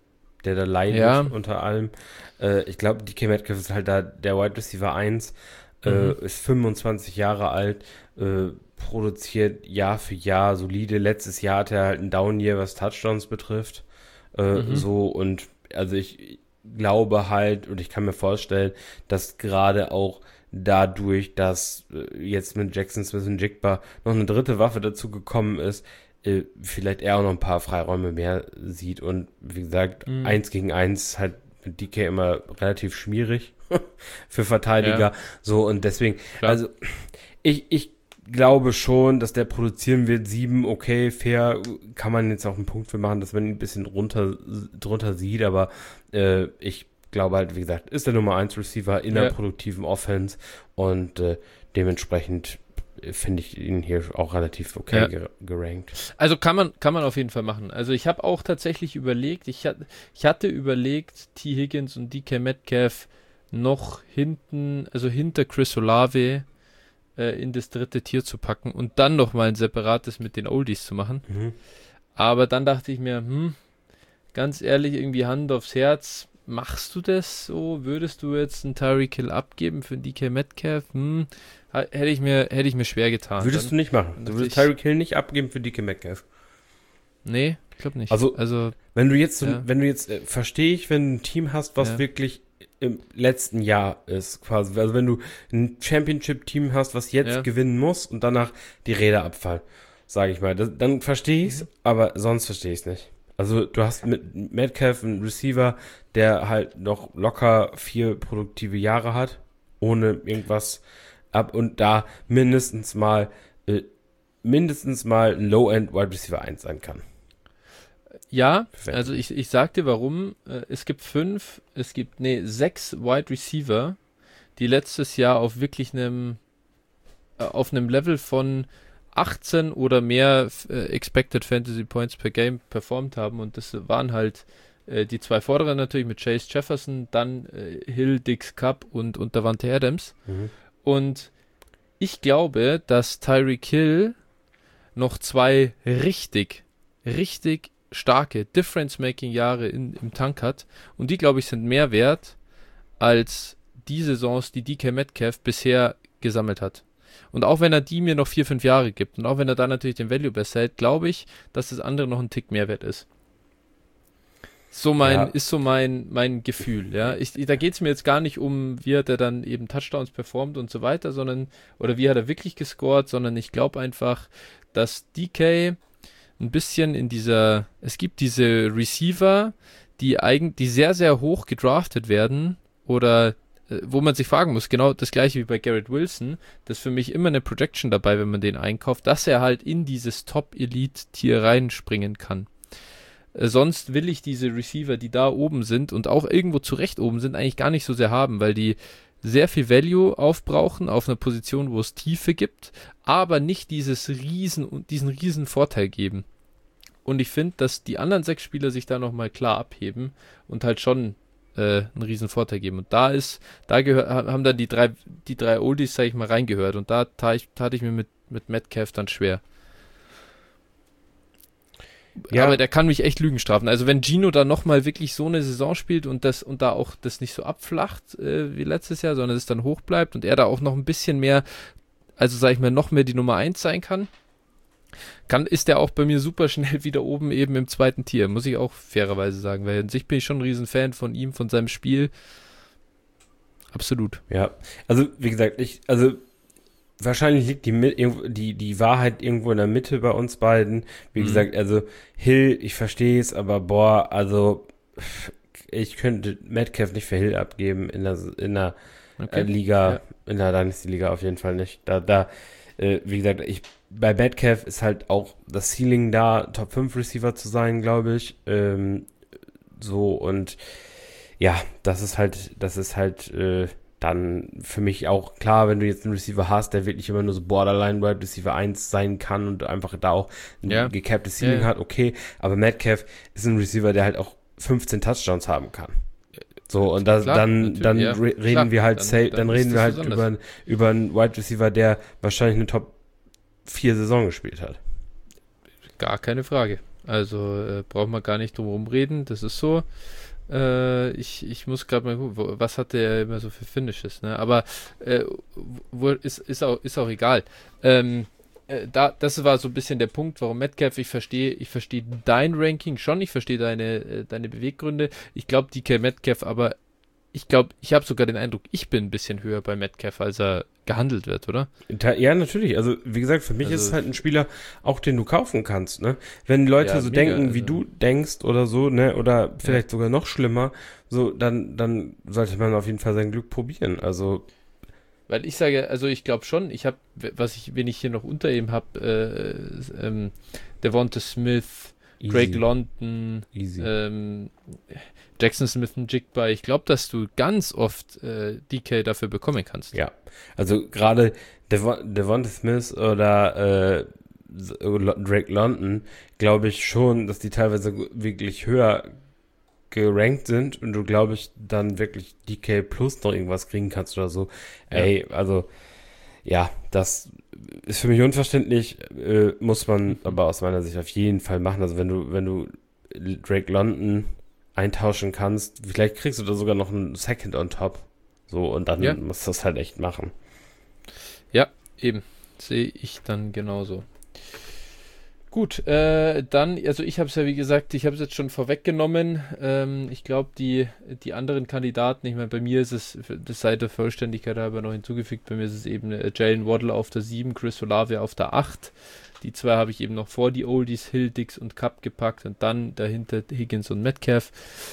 Speaker 2: der da leidet
Speaker 1: ja.
Speaker 2: unter allem. Äh, ich glaube, D K Metcalf ist halt da der Wide Receiver eins, äh,
Speaker 1: Mhm.
Speaker 2: ist fünfundzwanzig Jahre alt, äh, produziert Jahr für Jahr solide. Letztes Jahr hat er halt ein Down-Year, was Touchdowns betrifft. Äh,
Speaker 1: Mhm.
Speaker 2: So, und also ich glaube halt, und ich kann mir vorstellen, dass gerade auch dadurch, dass äh, jetzt mit Jackson Smith und Jigba noch eine dritte Waffe dazu gekommen ist, äh, vielleicht er auch noch ein paar Freiräume mehr sieht. Und wie gesagt,
Speaker 1: Mhm.
Speaker 2: eins gegen eins halt mit D K immer relativ schwierig für Verteidiger.
Speaker 1: Ja.
Speaker 2: So, und deswegen,
Speaker 1: Klar.
Speaker 2: also ich, ich glaube schon, dass der produzieren wird. Sieben, okay, fair, kann man jetzt auch einen Punkt für machen, dass man ihn ein bisschen runter, drunter sieht, aber äh, ich glaube halt, wie gesagt, ist der Nummer eins Receiver in
Speaker 1: Ja.
Speaker 2: der produktiven Offense und äh, dementsprechend finde ich ihn hier auch relativ okay
Speaker 1: Ja.
Speaker 2: ger- gerankt.
Speaker 1: Also kann man, kann man auf jeden Fall machen. Also ich habe auch tatsächlich überlegt, ich, hat, ich hatte überlegt, T. Higgins und D K Metcalf noch hinten, also hinter Chris Olave äh, in das dritte Tier zu packen und dann nochmal ein separates mit den Oldies zu machen.
Speaker 2: Mhm.
Speaker 1: Aber dann dachte ich mir, hm, ganz ehrlich, irgendwie Hand aufs Herz, machst du das so? Würdest du jetzt einen Tyreek Hill abgeben für D K Metcalf? Hm, ha- hätte ich mir, hätte ich mir schwer getan.
Speaker 2: Würdest
Speaker 1: dann,
Speaker 2: du nicht machen.
Speaker 1: dann
Speaker 2: Du
Speaker 1: dachte
Speaker 2: würdest
Speaker 1: ich-
Speaker 2: Tyreek Hill nicht abgeben für D K Metcalf.
Speaker 1: Nee, ich glaube nicht.
Speaker 2: Also-
Speaker 1: also
Speaker 2: Wenn du jetzt, so,
Speaker 1: Ja.
Speaker 2: wenn du jetzt, äh, verstehe ich, wenn du ein Team hast, was
Speaker 1: Ja.
Speaker 2: wirklich im letzten Jahr ist, quasi. Also wenn du ein Championship-Team hast, was jetzt
Speaker 1: Ja.
Speaker 2: gewinnen muss und danach die Räder abfallen, sage ich mal, das, dann verstehe ich es,
Speaker 1: Mhm.
Speaker 2: aber sonst verstehe ich es nicht. Also du hast mit Metcalf einen Receiver, der halt noch locker vier produktive Jahre hat, ohne irgendwas ab und da mindestens mal, äh, mindestens mal ein Low-End Wide Receiver eins sein kann.
Speaker 1: ja,
Speaker 2: Perfekt.
Speaker 1: also ich, ich sag dir warum. Äh, Es gibt fünf, es gibt, nee, sechs Wide Receiver, die letztes Jahr auf wirklich einem, äh, auf einem Level von achtzehn oder mehr f- äh, Expected Fantasy Points per Game performt haben und das waren halt äh, die zwei vorderen natürlich mit Chase Jefferson, dann äh, Hill, Dix Cup und, und Davante Adams.
Speaker 2: Mhm.
Speaker 1: Und ich glaube, dass Tyreek Hill noch zwei richtig, richtig starke Difference-Making-Jahre in, im Tank hat. Und die, glaube ich, sind mehr wert als die Saisons, die D K Metcalf bisher gesammelt hat. Und auch wenn er die mir noch vier, fünf Jahre gibt und auch wenn er da natürlich den Value besser hält, glaube ich, dass das andere noch ein Tick mehr wert ist. So mein,
Speaker 2: Ja.
Speaker 1: ist so mein, mein Gefühl, ja. Ich, da geht es mir jetzt gar nicht um, wie hat er dann eben Touchdowns performt und so weiter, sondern, oder wie hat er wirklich gescored, sondern ich glaube einfach, dass D K ein bisschen in dieser, es gibt diese Receiver, die eigentlich, die sehr, sehr hoch gedraftet werden oder äh, wo man sich fragen muss, genau das gleiche wie bei Garrett Wilson, das ist für mich immer eine Projection dabei, wenn man den einkauft, dass er halt in dieses Top-Elite-Tier reinspringen kann. Äh, sonst will ich diese Receiver, die da oben sind und auch irgendwo zurecht oben sind, eigentlich gar nicht so sehr haben, weil die sehr viel Value aufbrauchen auf einer Position, wo es Tiefe gibt, aber nicht dieses riesen, diesen riesen Vorteil geben. Und ich finde, dass die anderen sechs Spieler sich da nochmal klar abheben und halt schon äh, einen riesen Vorteil geben. Und da ist, da gehör, haben dann die drei, die drei Oldies, sag ich mal, reingehört. Und da tat ich, tat ich mir mit, mit Metcalf dann schwer.
Speaker 2: Ja.
Speaker 1: Aber der kann mich echt Lügen strafen. Also wenn Gino da nochmal wirklich so eine Saison spielt und das und da auch das nicht so abflacht äh, wie letztes Jahr, sondern es dann hoch bleibt und er da auch noch ein bisschen mehr, also sag ich mal, noch mehr die Nummer eins sein kann, kann, ist der auch bei mir super schnell wieder oben eben im zweiten Tier, muss ich auch fairerweise sagen, weil an sich bin ich schon ein riesen Fan von ihm, von seinem Spiel. Absolut.
Speaker 2: Ja, also wie gesagt, ich, also wahrscheinlich liegt die, Mi- irgendwo- die, die Wahrheit irgendwo in der Mitte bei uns beiden. Wie
Speaker 1: Mhm.
Speaker 2: gesagt, also Hill, ich verstehe es, aber boah, also ich könnte Metcalf nicht für Hill abgeben in der, in der
Speaker 1: Okay.
Speaker 2: äh, Liga,
Speaker 1: Ja.
Speaker 2: in der Dynasty-Liga auf jeden Fall nicht. Da, da, äh, wie gesagt, ich, bei Metcalf ist halt auch das Ceiling da, Top fünf Receiver zu sein, glaube ich. Ähm, so und ja, das ist halt, das ist halt äh, dann für mich auch klar, wenn du jetzt einen Receiver hast, der wirklich immer nur so Borderline Wide Receiver eins sein kann und einfach da auch ein
Speaker 1: Ja.
Speaker 2: gecapptes Ceiling
Speaker 1: Ja, ja.
Speaker 2: hat, okay, aber Metcalf ist ein Receiver, der halt auch fünfzehn Touchdowns haben kann. So, und das,
Speaker 1: Klar,
Speaker 2: dann,
Speaker 1: natürlich,
Speaker 2: dann
Speaker 1: ja.
Speaker 2: re reden
Speaker 1: Klar,
Speaker 2: wir halt,
Speaker 1: dann-
Speaker 2: safe,
Speaker 1: dann
Speaker 2: dann,
Speaker 1: ist
Speaker 2: reden
Speaker 1: das
Speaker 2: wir halt
Speaker 1: besonders.
Speaker 2: über, über einen Wide Receiver, der wahrscheinlich eine Top vier Saison gespielt hat.
Speaker 1: Gar keine Frage. Also äh, braucht man gar nicht drum herum reden, das ist so. Äh, ich, ich muss gerade mal gucken, wo- was hat der immer so für Finishes, ne? Aber äh, wo, ist, ist, auch, ist auch egal. Ähm, äh, da, das war so ein bisschen der Punkt, warum Metcalf, ich verstehe, ich verstehe dein Ranking schon, ich verstehe deine, äh, deine Beweggründe. Ich glaube, D K Metcalf, aber ich glaube, ich habe sogar den Eindruck, ich bin ein bisschen höher bei Metcalf, als er gehandelt wird, oder?
Speaker 2: Ta- Ja, natürlich. Also, wie gesagt, für mich ist es
Speaker 1: Also,
Speaker 2: halt ein Spieler, auch den du kaufen kannst, ne? Wenn Leute
Speaker 1: ja,
Speaker 2: so
Speaker 1: mega,
Speaker 2: denken, wie
Speaker 1: also,
Speaker 2: du denkst oder so, ne? Oder
Speaker 1: ja.
Speaker 2: vielleicht sogar noch schlimmer, so, dann, dann sollte man auf jeden Fall sein Glück probieren. Also,
Speaker 1: Weil ich sage, also ich glaube schon, ich habe, was ich, wenn ich hier noch unter ihm habe, äh, ähm, Devonta Smith, Greg
Speaker 2: easy,
Speaker 1: London,
Speaker 2: easy.
Speaker 1: ähm, Jackson Smith und Jigba. Ich glaube, dass du ganz oft äh, D K dafür bekommen kannst.
Speaker 2: Ja. Also, gerade Devon Devonta Smith oder, äh, S- Lo- Drake London, glaube ich schon, dass die teilweise wirklich höher gerankt sind und du, glaube ich, dann wirklich D K plus noch irgendwas kriegen kannst oder so.
Speaker 1: Ja.
Speaker 2: Ey, also, ja, das ist für mich unverständlich, äh, muss man aber aus meiner Sicht auf jeden Fall machen. Also wenn du, wenn du Drake London eintauschen kannst, vielleicht kriegst du da sogar noch einen Second on top. So, und dann
Speaker 1: Ja.
Speaker 2: musst du das halt echt machen.
Speaker 1: Ja, eben. Sehe ich dann genauso. Gut, äh, dann, also ich habe es ja wie gesagt, ich habe es jetzt schon vorweggenommen. Ähm, ich glaube, die, die anderen Kandidaten, ich meine, bei mir ist es, das sei der Vollständigkeit halber noch hinzugefügt, bei mir ist es eben äh, Jalen Waddle auf der sieben, Chris Olave auf der acht. Die zwei habe ich eben noch vor die Oldies, Hill, Dix und Cup gepackt und dann dahinter Higgins und Metcalf.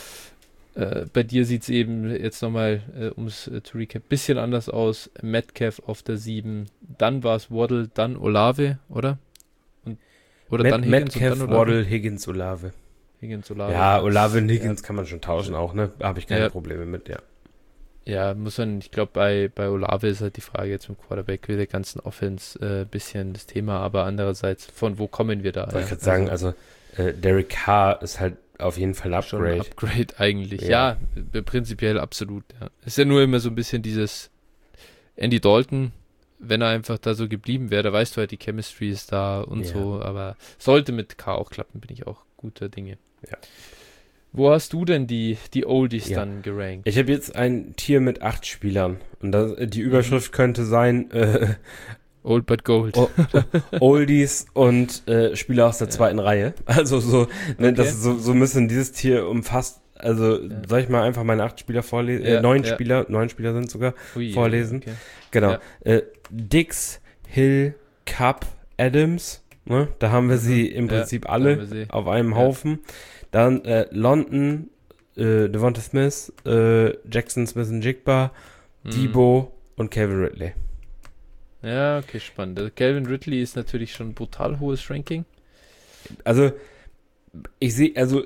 Speaker 1: Äh, bei dir sieht es eben jetzt nochmal, äh, um es äh, zu recap, ein bisschen anders aus. Metcalf auf der sieben, dann war es Waddle, dann Olave, oder? Und, oder
Speaker 2: Met
Speaker 1: dann Higgins
Speaker 2: Metcalf,
Speaker 1: und dann Olave?
Speaker 2: Waddle, Higgins, Olave.
Speaker 1: Higgins, Olave.
Speaker 2: Ja, Olave und Higgins kann man schon tauschen auch, ne? Da habe ich keine
Speaker 1: Ja.
Speaker 2: Probleme mit, ja.
Speaker 1: Ja, muss man, ich glaube, bei, bei Olave ist halt die Frage jetzt im Quarterback mit der ganzen Offense ein äh, bisschen das Thema, aber andererseits, von wo kommen wir da?
Speaker 2: Soll ich
Speaker 1: ja?
Speaker 2: gerade sagen, also, äh, Derek Carr ist halt auf jeden Fall ein
Speaker 1: Schon ein
Speaker 2: Upgrade.
Speaker 1: Upgrade eigentlich.
Speaker 2: Ja.
Speaker 1: Ja, äh, prinzipiell absolut. Ja. Ist ja nur immer so ein bisschen dieses Andy Dalton, wenn er einfach da so geblieben wäre, da weißt du halt, die Chemistry ist da und
Speaker 2: Ja.
Speaker 1: so, aber sollte mit K auch klappen, bin ich auch guter Dinge.
Speaker 2: Ja.
Speaker 1: Wo hast du denn die, die Oldies
Speaker 2: Ja.
Speaker 1: dann gerankt?
Speaker 2: Ich habe jetzt ein Tier mit acht Spielern und das, die Überschrift könnte sein äh,
Speaker 1: Old but Gold.
Speaker 2: O- Oldies und äh, Spieler aus der
Speaker 1: Ja.
Speaker 2: zweiten Reihe. Also so, ne,
Speaker 1: Okay.
Speaker 2: das ist so, so ein bisschen dieses Tier umfasst. Also
Speaker 1: Ja.
Speaker 2: soll ich mal einfach meine acht Spieler vorlesen?
Speaker 1: Ja,
Speaker 2: äh, neun
Speaker 1: ja.
Speaker 2: Spieler, neun Spieler sind sogar.
Speaker 1: Ui,
Speaker 2: vorlesen.
Speaker 1: okay.
Speaker 2: Genau.
Speaker 1: Ja.
Speaker 2: Äh, Dix, Hill, Cup, Adams. Ne? Da haben wir
Speaker 1: Mhm.
Speaker 2: sie im
Speaker 1: Ja,
Speaker 2: Prinzip
Speaker 1: da haben
Speaker 2: alle
Speaker 1: wir sie.
Speaker 2: auf einem
Speaker 1: Ja.
Speaker 2: Haufen. Dann äh, London, äh, Devonta Smith, äh, Jackson Smith und Jigba,
Speaker 1: Hm.
Speaker 2: Debo und Calvin Ridley.
Speaker 1: Ja, okay, spannend. Also Calvin Ridley ist natürlich schon ein brutal hohes Ranking.
Speaker 2: Also, ich sehe, also,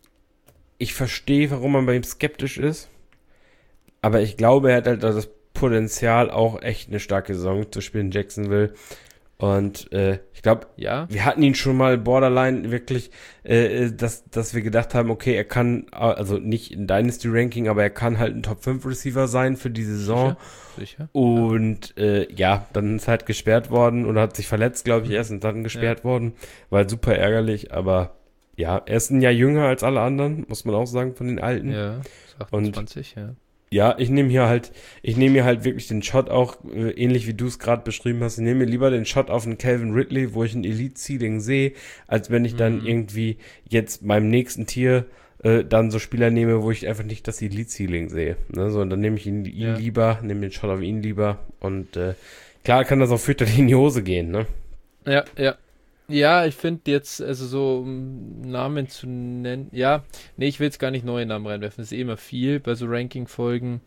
Speaker 2: ich verstehe, warum man bei ihm skeptisch ist. Aber ich glaube, er hat halt das Potenzial, auch echt eine starke Saison zu spielen in Jacksonville. Und äh, ich glaube,
Speaker 1: Ja,
Speaker 2: wir hatten ihn schon mal borderline wirklich, äh, dass, dass wir gedacht haben, okay, er kann, also nicht in Dynasty Ranking, aber er kann halt ein Top fünf Receiver sein für die Saison.
Speaker 1: sicher.
Speaker 2: Und äh, ja, dann ist halt gesperrt worden oder hat sich verletzt, glaube ich, erst und dann gesperrt worden. War halt super ärgerlich, aber ja, er ist ein Jahr jünger als alle anderen, muss man auch sagen, von den Alten.
Speaker 1: Ja, ja achtundzwanzig, ja.
Speaker 2: Ja, ich nehme hier halt, ich nehme hier halt wirklich den Shot auch, äh, ähnlich wie du es gerade beschrieben hast, ich nehme mir lieber den Shot auf einen Calvin Ridley, wo ich ein Elite-Ceiling sehe, als wenn ich dann
Speaker 1: Mhm.
Speaker 2: irgendwie jetzt beim nächsten Tier äh, dann so Spieler nehme, wo ich einfach nicht das Elite-Ceiling sehe. Ne? So, und dann nehme ich ihn, ihn
Speaker 1: Ja.
Speaker 2: lieber, nehme den Shot auf ihn lieber und äh, klar kann das auch fürchterlich in die Hose gehen, ne?
Speaker 1: Ja, ja. Ja, ich finde jetzt, also so um Namen zu nennen, ja, nee, ich will jetzt gar nicht neue Namen reinwerfen, das ist eh immer viel bei so Ranking-Folgen.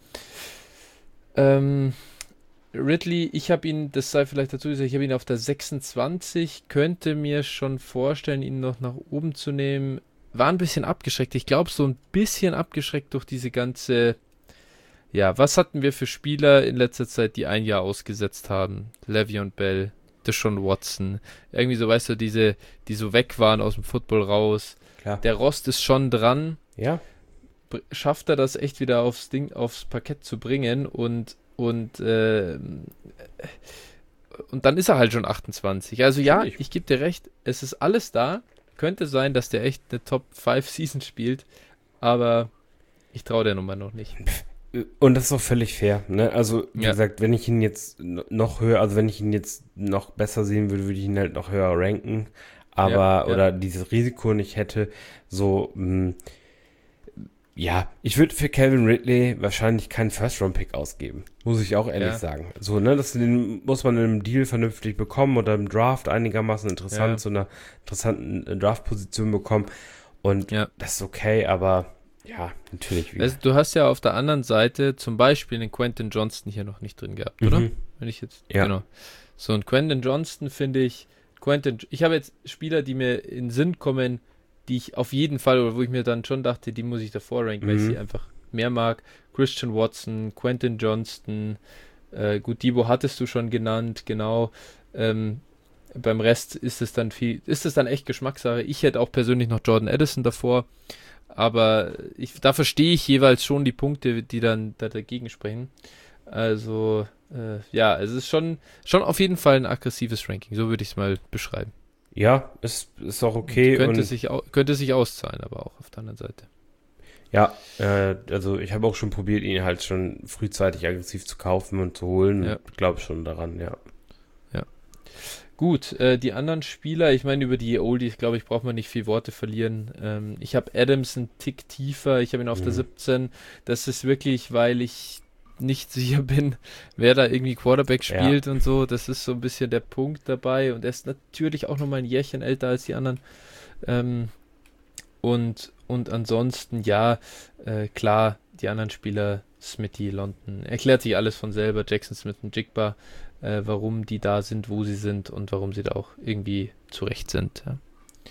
Speaker 1: Ähm, Ridley, ich habe ihn, das sei vielleicht dazu gesagt, ich habe ihn auf der sechsundzwanzig, könnte mir schon vorstellen, ihn noch nach oben zu nehmen. War ein bisschen abgeschreckt, ich glaube so ein bisschen abgeschreckt durch diese ganze, ja, was hatten wir für Spieler in letzter Zeit, die ein Jahr ausgesetzt haben? Le'Veon Bell, Deshaun Watson, irgendwie so, weißt du, diese, die so weg waren aus dem Football raus.
Speaker 2: Klar.
Speaker 1: Der Rost ist schon dran.
Speaker 2: Ja.
Speaker 1: Br- Schafft er das echt wieder aufs Ding, aufs Parkett zu bringen und und äh, und dann ist er halt schon achtundzwanzig. Also ja,
Speaker 2: Natürlich.
Speaker 1: ich gebe dir recht, es ist alles da. Könnte sein, dass der echt eine Top fünf Season spielt, aber Ich traue der Nummer noch nicht.
Speaker 2: Und das ist auch völlig fair, ne? Also, wie
Speaker 1: Ja.
Speaker 2: gesagt, wenn ich ihn jetzt noch höher, also wenn ich ihn jetzt noch besser sehen würde, würde ich ihn halt noch höher ranken. Aber,
Speaker 1: Ja, ja.
Speaker 2: oder dieses Risiko nicht hätte, so, mh, ja, ich würde für Calvin Ridley wahrscheinlich keinen First-Round-Pick ausgeben. Muss ich auch ehrlich
Speaker 1: Ja.
Speaker 2: sagen. So, ne, das den muss man in einem Deal vernünftig bekommen oder im Draft einigermaßen interessant
Speaker 1: Ja.
Speaker 2: zu einer interessanten äh, Draft-Position bekommen. Und
Speaker 1: Ja.
Speaker 2: das ist okay, aber ja, natürlich. Wie
Speaker 1: Also, du hast ja auf der anderen Seite zum Beispiel den Quentin Johnston hier noch nicht drin gehabt, oder?
Speaker 2: Mhm.
Speaker 1: Wenn ich jetzt,
Speaker 2: Ja.
Speaker 1: genau. So, und Quentin Johnston finde ich, Quentin, ich habe jetzt Spieler, die mir in den Sinn kommen, die ich auf jeden Fall, oder wo ich mir dann schon dachte, die muss ich davor ranken, weil ich
Speaker 2: Mhm.
Speaker 1: sie einfach mehr mag. Christian Watson, Quentin Johnston, äh, gut, Debo hattest du schon genannt, genau. Ähm, beim Rest ist es dann viel, ist es dann echt Geschmackssache. Ich hätte auch persönlich noch Jordan Addison davor, aber ich, da verstehe ich jeweils schon die Punkte, die dann da dagegen sprechen. Also, äh, ja, es ist schon, schon auf jeden Fall ein aggressives Ranking, so würde ich es mal beschreiben.
Speaker 2: Ja, ist, ist auch okay.
Speaker 1: Könnte,
Speaker 2: und
Speaker 1: sich au- könnte sich auszahlen, aber auch auf der anderen Seite.
Speaker 2: ja, äh, also ich habe auch schon probiert, ihn halt schon frühzeitig aggressiv zu kaufen und zu holen.
Speaker 1: Ja.
Speaker 2: Ich glaube schon daran, ja.
Speaker 1: Gut, äh, die anderen Spieler, ich meine, über die Oldies, glaube ich, braucht man nicht viel Worte verlieren. Ähm, ich habe Adams einen Tick tiefer, ich habe ihn auf
Speaker 2: Mhm.
Speaker 1: der siebzehn. Das ist wirklich, weil ich nicht sicher bin, wer da irgendwie Quarterback
Speaker 2: Ja.
Speaker 1: spielt und so. Das ist so ein bisschen der Punkt dabei. Und er ist natürlich auch nochmal ein Jährchen älter als die anderen. Ähm, und, und ansonsten, ja, äh, klar, die anderen Spieler, Smithy, London, erklärt sich alles von selber, Jackson Smith und Jigba, äh, warum die da sind, wo sie sind und warum sie da auch irgendwie zurecht sind. Ja.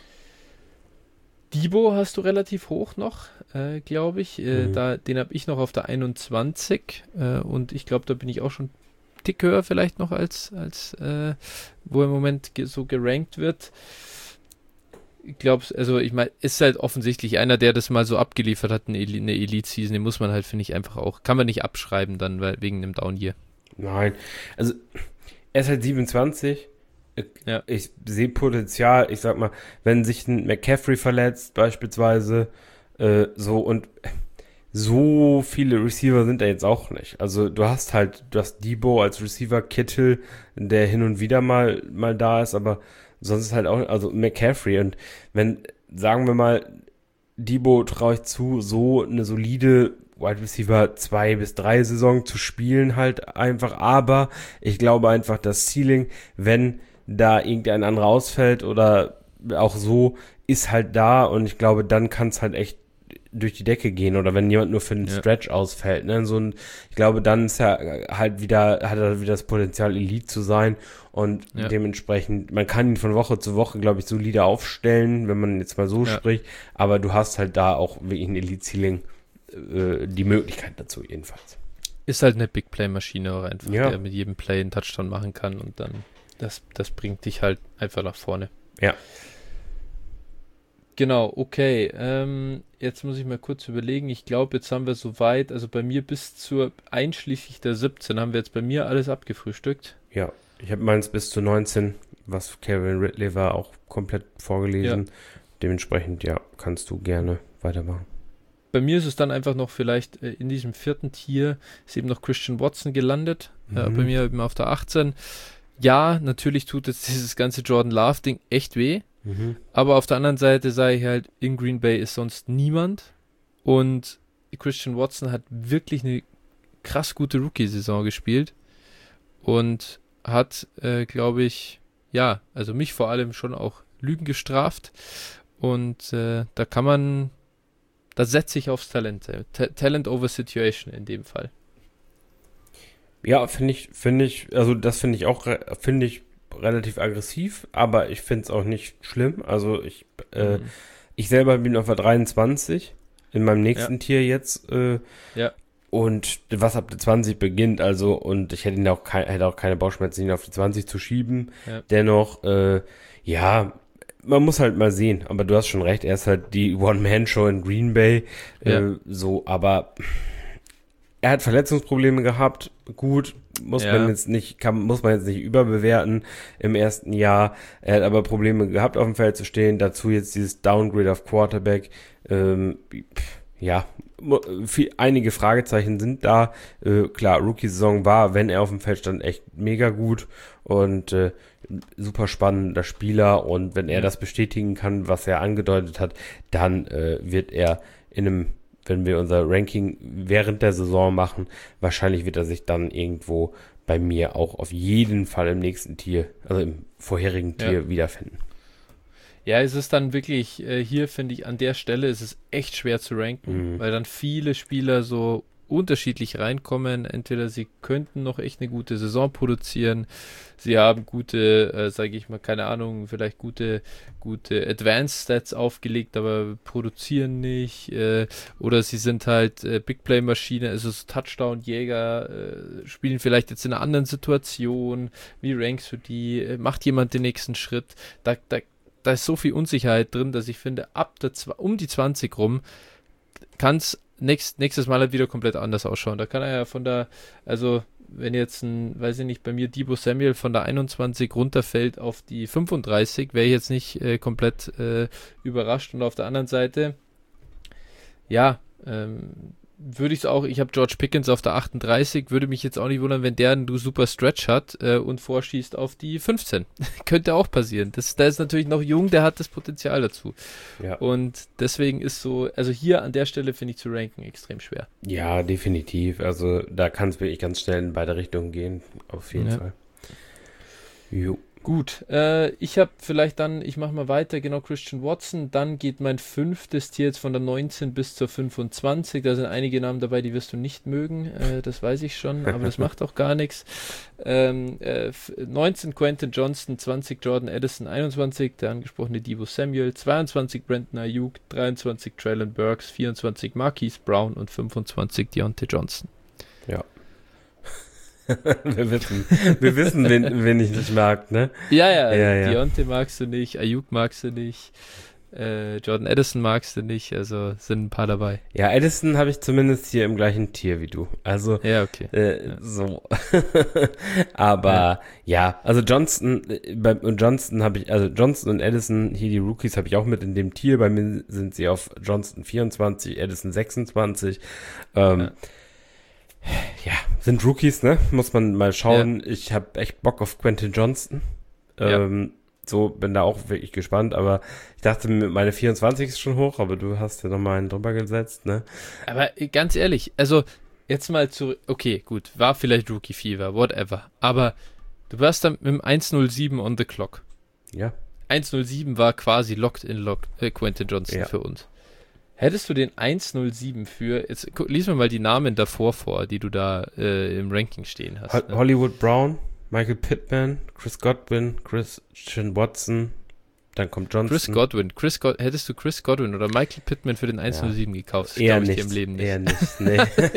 Speaker 1: Debo hast du relativ hoch noch, äh, glaube ich. Äh,
Speaker 2: Mhm.
Speaker 1: da, den habe ich noch auf der einundzwanzig äh, und ich glaube, da bin ich auch schon einen Tick höher vielleicht noch als, als äh, wo er im Moment ge so gerankt wird. Ich glaube, also ich meine, ist halt offensichtlich einer, der das mal so abgeliefert hat, eine, Eli eine Elite-Season, den muss man halt, finde ich, einfach auch, kann man nicht abschreiben dann, weil wegen dem Down-Year.
Speaker 2: Nein, also er ist halt siebenundzwanzig. Ich,
Speaker 1: Ja.
Speaker 2: ich sehe Potenzial. Ich sag mal, wenn sich ein McCaffrey verletzt beispielsweise, äh, so und so viele Receiver sind da jetzt auch nicht. Also du hast halt, du hast Debo als Receiver, Kittle, der hin und wieder mal mal da ist, aber sonst ist halt auch, also McCaffrey. Und wenn, sagen wir mal, Debo traue ich zu, so eine solide Wide Receiver zwei bis drei Saison zu spielen halt einfach, aber ich glaube einfach, das Ceiling, wenn da irgendein anderer ausfällt oder auch so, ist halt da und ich glaube, dann kann es halt echt durch die Decke gehen oder wenn jemand nur für einen
Speaker 1: Ja.
Speaker 2: Stretch ausfällt, ne, so ein, ich glaube, dann ist er halt wieder, hat er wieder das Potenzial, Elite zu sein und
Speaker 1: Ja.
Speaker 2: dementsprechend, man kann ihn von Woche zu Woche, glaube ich, solide aufstellen, wenn man jetzt mal so
Speaker 1: Ja.
Speaker 2: spricht, aber du hast halt da auch wirklich ein Elite-Ceiling, äh, die Möglichkeit dazu jedenfalls.
Speaker 1: Ist halt eine Big Play-Maschine auch einfach,
Speaker 2: Ja.
Speaker 1: der mit jedem Play einen Touchdown machen kann und dann, das, das bringt dich halt einfach nach vorne.
Speaker 2: Ja.
Speaker 1: Genau, okay. Ähm, jetzt muss ich mal kurz überlegen. Ich glaube, jetzt haben wir soweit, also bei mir bis zur einschließlich der siebzehn haben wir jetzt bei mir alles abgefrühstückt.
Speaker 2: Ja, ich habe meins bis zu neunzehn, was Calvin Ridley war, auch komplett vorgelesen. Dementsprechend, ja, kannst du gerne weitermachen.
Speaker 1: Bei mir ist es dann einfach noch vielleicht äh, in diesem vierten Tier ist eben noch Christian Watson gelandet. Äh,
Speaker 2: Mhm.
Speaker 1: bei mir eben auf der achtzehn. Ja, natürlich tut jetzt dieses ganze Jordan Love-Ding echt weh.
Speaker 2: Mhm.
Speaker 1: Aber auf der anderen Seite sage ich halt, in Green Bay ist sonst niemand. Und Christian Watson hat wirklich eine krass gute Rookie-Saison gespielt. Und hat, äh, glaube ich, ja, also mich vor allem schon auch Lügen gestraft. Und äh, da kann man, da setze ich aufs Talent. äh, Ta Talent over Situation in dem Fall.
Speaker 2: Ja, finde ich, finde ich, also das finde ich auch, re- finde ich relativ aggressiv, aber ich finde es auch nicht schlimm. Also ich, äh,
Speaker 1: Mhm.
Speaker 2: ich selber bin auf der dreiundzwanzig in meinem nächsten Tier jetzt. Äh,
Speaker 1: Ja.
Speaker 2: Und was ab der zwanzig beginnt, also, und ich hätte ihn auch, kein, hätte auch keine Bauchschmerzen, ihn auf die zwanzig zu schieben.
Speaker 1: Ja.
Speaker 2: Dennoch, äh, ja, man muss halt mal sehen, aber du hast schon recht, er ist halt die One-Man-Show in Green Bay, äh,
Speaker 1: Ja.
Speaker 2: so, aber er hat Verletzungsprobleme gehabt, gut, muss
Speaker 1: Ja.
Speaker 2: man jetzt nicht, kann, muss man jetzt nicht überbewerten im ersten Jahr, er hat aber Probleme gehabt, auf dem Feld zu stehen, dazu jetzt dieses Downgrade auf Quarterback, ähm, ja, viel, einige Fragezeichen sind da. Äh, klar, Rookie-Saison war, wenn er auf dem Feld stand, echt mega gut und äh, super spannender Spieler. Und wenn er
Speaker 1: Ja.
Speaker 2: das bestätigen kann, was er angedeutet hat, dann äh, wird er in einem, wenn wir unser Ranking während der Saison machen, wahrscheinlich wird er sich dann irgendwo bei mir auch auf jeden Fall im nächsten Tier, also im vorherigen Tier
Speaker 1: Ja.
Speaker 2: wiederfinden.
Speaker 1: Ja, es ist dann wirklich, äh, hier finde ich, an der Stelle ist es echt schwer zu ranken,
Speaker 2: Mhm.
Speaker 1: weil dann viele Spieler so unterschiedlich reinkommen. Entweder sie könnten noch echt eine gute Saison produzieren, sie haben gute, äh, sage ich mal, keine Ahnung, vielleicht gute, gute Advanced Stats aufgelegt, aber produzieren nicht. Äh, oder sie sind halt äh, Big Play Maschine, also so Touchdown-Jäger, äh, spielen vielleicht jetzt in einer anderen Situation. Wie rankst du die? Äh, macht jemand den nächsten Schritt? Da, da Da ist so viel Unsicherheit drin, dass ich finde, ab der Zwa- um die zwanzig rum kann es nächst, nächstes Mal halt wieder komplett anders ausschauen. Da kann er ja von der, also wenn jetzt ein, weiß ich nicht, bei mir Deebo Samuel von der einundzwanzig runterfällt auf die fünfunddreißig, wäre ich jetzt nicht äh, komplett äh, überrascht. Und auf der anderen Seite, ja, ähm, würde ich es auch, ich habe George Pickens auf der achtunddreißig, würde mich jetzt auch nicht wundern, wenn der einen super Stretch hat äh, und vorschießt auf die fünfzehn. Könnte auch passieren. Das, der ist natürlich noch jung, der hat das Potenzial dazu.
Speaker 2: Ja.
Speaker 1: Und deswegen ist so, also hier an der Stelle finde ich zu ranken extrem schwer.
Speaker 2: Ja, definitiv. Also da kann es wirklich ganz schnell in beide Richtungen gehen. Auf jeden
Speaker 1: Ja.
Speaker 2: Fall. Jo.
Speaker 1: Gut, äh, ich habe vielleicht dann, ich mache mal weiter, genau, Christian Watson, dann geht mein fünftes Tier jetzt von der neunzehn bis zur fünfundzwanzig, da sind einige Namen dabei, die wirst du nicht mögen, äh, das weiß ich schon, aber das macht auch gar nichts. Ähm, äh, neunzehn Quentin Johnston, zwanzig Jordan Addison, einundzwanzig der angesprochene Deebo Samuel, zweiundzwanzig Brandon Ayuk, dreiundzwanzig Treylon Burks, vierundzwanzig Marquise Brown und fünfundzwanzig Deontay Johnson.
Speaker 2: Ja. wir wissen, wir wissen wen, wen ich nicht mag, ne?
Speaker 1: Ja, ja,
Speaker 2: Ja, ja.
Speaker 1: Deontay magst du nicht, Ayuk magst du nicht, äh, Jordan Addison magst du nicht, also sind ein paar dabei.
Speaker 2: Ja, Addison habe ich zumindest hier im gleichen Tier wie du. Also,
Speaker 1: Ja, okay.
Speaker 2: äh,
Speaker 1: Ja.
Speaker 2: so. Aber, ja, also Johnston, äh, bei und Johnston habe ich, also Johnston und Addison, hier die Rookies habe ich auch mit in dem Tier. Bei mir sind sie auf Johnston vierundzwanzig, Addison sechsundzwanzig. Ähm,
Speaker 1: Ja.
Speaker 2: Ja, sind Rookies, ne? Muss man mal schauen. Ich habe echt Bock auf Quentin Johnston.
Speaker 1: Ja.
Speaker 2: Ähm, so, bin da auch wirklich gespannt, aber ich dachte, meine vierundzwanzig ist schon hoch, aber du hast ja nochmal einen drüber gesetzt, ne?
Speaker 1: Aber äh, ganz ehrlich, also jetzt mal zu, okay, gut, war vielleicht Rookie Fever, whatever, aber du warst dann mit dem eins null sieben on the clock.
Speaker 2: Ja.
Speaker 1: eins null sieben war quasi locked in locked, äh, Quentin Johnston
Speaker 2: Ja.
Speaker 1: für uns. Hättest du den eins null sieben für, jetzt gu- lies mir mal die Namen davor vor, die du da äh, im Ranking stehen hast.
Speaker 2: Ho-
Speaker 1: Ne?
Speaker 2: Hollywood Brown, Michael Pittman, Chris Godwin, Christian Watson, dann kommt Johnson.
Speaker 1: Chris Godwin. Chris God hättest du Chris Godwin oder Michael Pittman für den eins null sieben gekauft?
Speaker 2: Eher
Speaker 1: Glaub ich
Speaker 2: nicht,
Speaker 1: dir im Leben nicht.
Speaker 2: eher nicht, nee.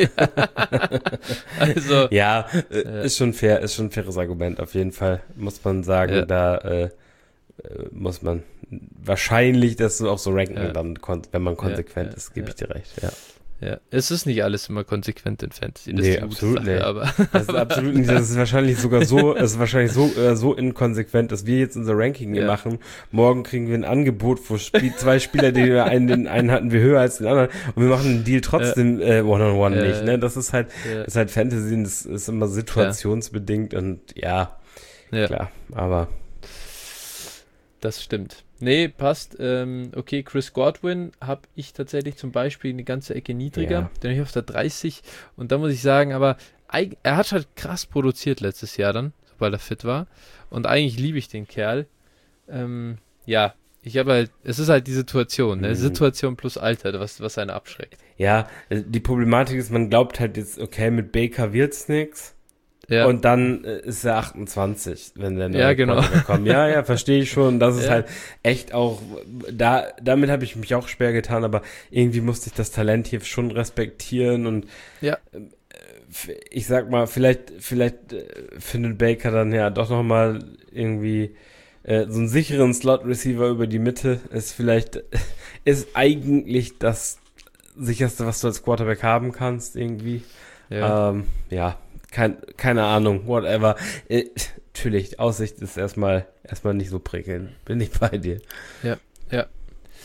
Speaker 1: Also,
Speaker 2: Ja, äh,
Speaker 1: Ja.
Speaker 2: ist schon fair, ist schon ein faires Argument, auf jeden Fall, muss man sagen,
Speaker 1: Ja.
Speaker 2: da äh, äh, muss man wahrscheinlich das so auch so ranken,
Speaker 1: Ja.
Speaker 2: dann, kon- wenn man konsequent
Speaker 1: ja,
Speaker 2: ist, gebe
Speaker 1: ja.
Speaker 2: ich dir recht, ja.
Speaker 1: ja, es ist nicht alles immer konsequent in Fantasy. Das
Speaker 2: Nee,
Speaker 1: ist eine gute
Speaker 2: absolut
Speaker 1: Sache,
Speaker 2: nicht.
Speaker 1: aber
Speaker 2: Das ist absolut nicht, das ist wahrscheinlich sogar so, es ist wahrscheinlich so, äh, so inkonsequent, dass wir jetzt unser Ranking hier
Speaker 1: Ja.
Speaker 2: machen. Morgen kriegen wir ein Angebot, wo Spiel, zwei Spieler, die wir einen, den einen hatten wir höher als den anderen und wir machen einen Deal trotzdem äh, One-on-One
Speaker 1: Ja.
Speaker 2: nicht, ne? Das ist halt,
Speaker 1: ja,
Speaker 2: das ist halt Fantasy, das ist immer situationsbedingt und ja,
Speaker 1: ja,
Speaker 2: klar, aber
Speaker 1: das stimmt. Nee, passt. Ähm, okay, Chris Godwin habe ich tatsächlich zum Beispiel eine ganze Ecke niedriger.
Speaker 2: Ja.
Speaker 1: Den habe ich auf der dreißig. Und da muss ich sagen, aber eig- er hat halt krass produziert letztes Jahr dann, sobald er fit war. Und eigentlich liebe ich den Kerl. Ähm, ja, ich habe halt, es ist halt die Situation, ne?
Speaker 2: Mhm.
Speaker 1: Situation plus Alter, was, was einen abschreckt.
Speaker 2: ja, die Problematik ist, man glaubt halt jetzt, okay, mit Baker wird's nix.
Speaker 1: Ja,
Speaker 2: Und dann äh, ist er achtundzwanzig, wenn der neue
Speaker 1: Ja, genau.
Speaker 2: Quarterback kommt. Ja, ja, verstehe ich schon. Das ist
Speaker 1: Ja.
Speaker 2: halt echt auch, da, damit habe ich mich auch schwer getan, aber irgendwie musste ich das Talent hier schon respektieren und
Speaker 1: Ja.
Speaker 2: äh, ich sag mal, vielleicht, vielleicht äh, findet Baker dann ja doch nochmal irgendwie äh, so einen sicheren Slot-Receiver über die Mitte. Ist vielleicht, ist eigentlich das sicherste, was du als Quarterback haben kannst, irgendwie.
Speaker 1: ja.
Speaker 2: Ähm, ja, kein, keine Ahnung, whatever. Äh, natürlich, Aussicht ist erstmal erstmal nicht so prickelnd. Bin ich bei dir.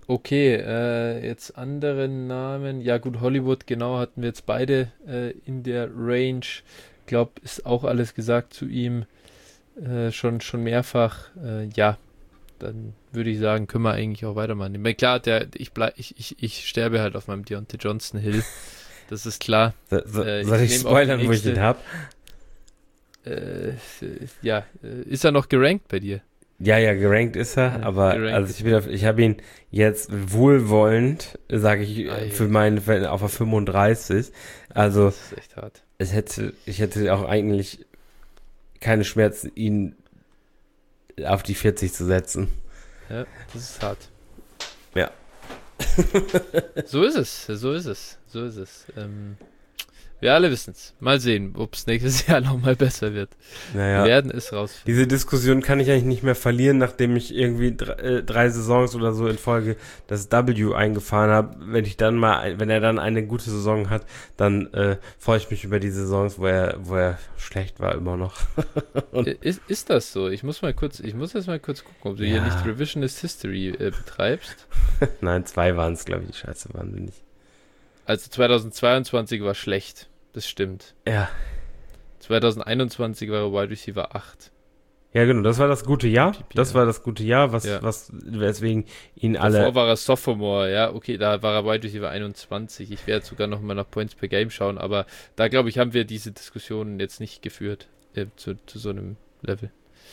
Speaker 1: Okay, äh, jetzt andere Namen. Ja gut, Hollywood, genau, hatten wir jetzt beide äh, in der Range. Ich glaube, ist auch alles gesagt zu ihm. Äh, schon, schon mehrfach. Äh, ja, dann würde ich sagen, können wir eigentlich auch weitermachen. Ich meine, klar, der, ich, bleib, ich, ich, ich sterbe halt auf meinem Deontay Johnson Hill. Das ist klar.
Speaker 2: So, so,
Speaker 1: Äh,
Speaker 2: soll ich
Speaker 1: nehm auch
Speaker 2: spoilern,
Speaker 1: die
Speaker 2: wo ich
Speaker 1: nächste-
Speaker 2: den hab?
Speaker 1: Äh, ja, äh, ist er noch gerankt bei dir?
Speaker 2: Ja, ja, gerankt ist er,
Speaker 1: Ja,
Speaker 2: aber
Speaker 1: gerankt
Speaker 2: also
Speaker 1: ist
Speaker 2: ich, bin auf, ich habe ihn jetzt wohlwollend, sage ich,
Speaker 1: Ah,
Speaker 2: für
Speaker 1: ja.
Speaker 2: meinen Verhältnis auf der fünfunddreißig. Also
Speaker 1: Das ist echt hart.
Speaker 2: es hätte, ich hätte auch eigentlich keine Schmerzen, ihn auf die vierzig zu setzen.
Speaker 1: Ja, das ist hart.
Speaker 2: Ja.
Speaker 1: So ist es, so ist es, so ist es. Ähm, wir alle wissen es. Mal sehen, ob es nächstes Jahr nochmal besser wird.
Speaker 2: Naja.
Speaker 1: Wir werden es rausfinden.
Speaker 2: Diese Diskussion kann ich eigentlich nicht mehr verlieren, nachdem ich irgendwie drei, äh, drei Saisons oder so in Folge das W eingefahren habe. Wenn ich dann mal, wenn er dann eine gute Saison hat, dann äh, freue ich mich über die Saisons, wo er, wo er schlecht war immer noch. Und
Speaker 1: Äh, Ist, ist das so? Ich muss mal kurz, ich muss jetzt mal kurz gucken, ob du hier
Speaker 2: Ja.
Speaker 1: nicht Revisionist History äh, betreibst.
Speaker 2: nein, zwei waren es, glaube ich, die Scheiße waren wir nicht.
Speaker 1: Also zweitausendzweiundzwanzig war schlecht, das stimmt.
Speaker 2: Ja.
Speaker 1: zweitausendeinundzwanzig war er Wide Receiver acht.
Speaker 2: Ja, genau, das war das gute Jahr.
Speaker 1: P P R.
Speaker 2: Das war das gute Jahr, was,
Speaker 1: Ja.
Speaker 2: was, weswegen ihn
Speaker 1: Davor
Speaker 2: alle.
Speaker 1: war er Sophomore, ja, okay, da war er Wide Receiver einundzwanzig. Ich werde sogar noch mal nach Points per Game schauen, aber da glaube ich, haben wir diese Diskussionen jetzt nicht geführt äh, zu, zu so einem Level.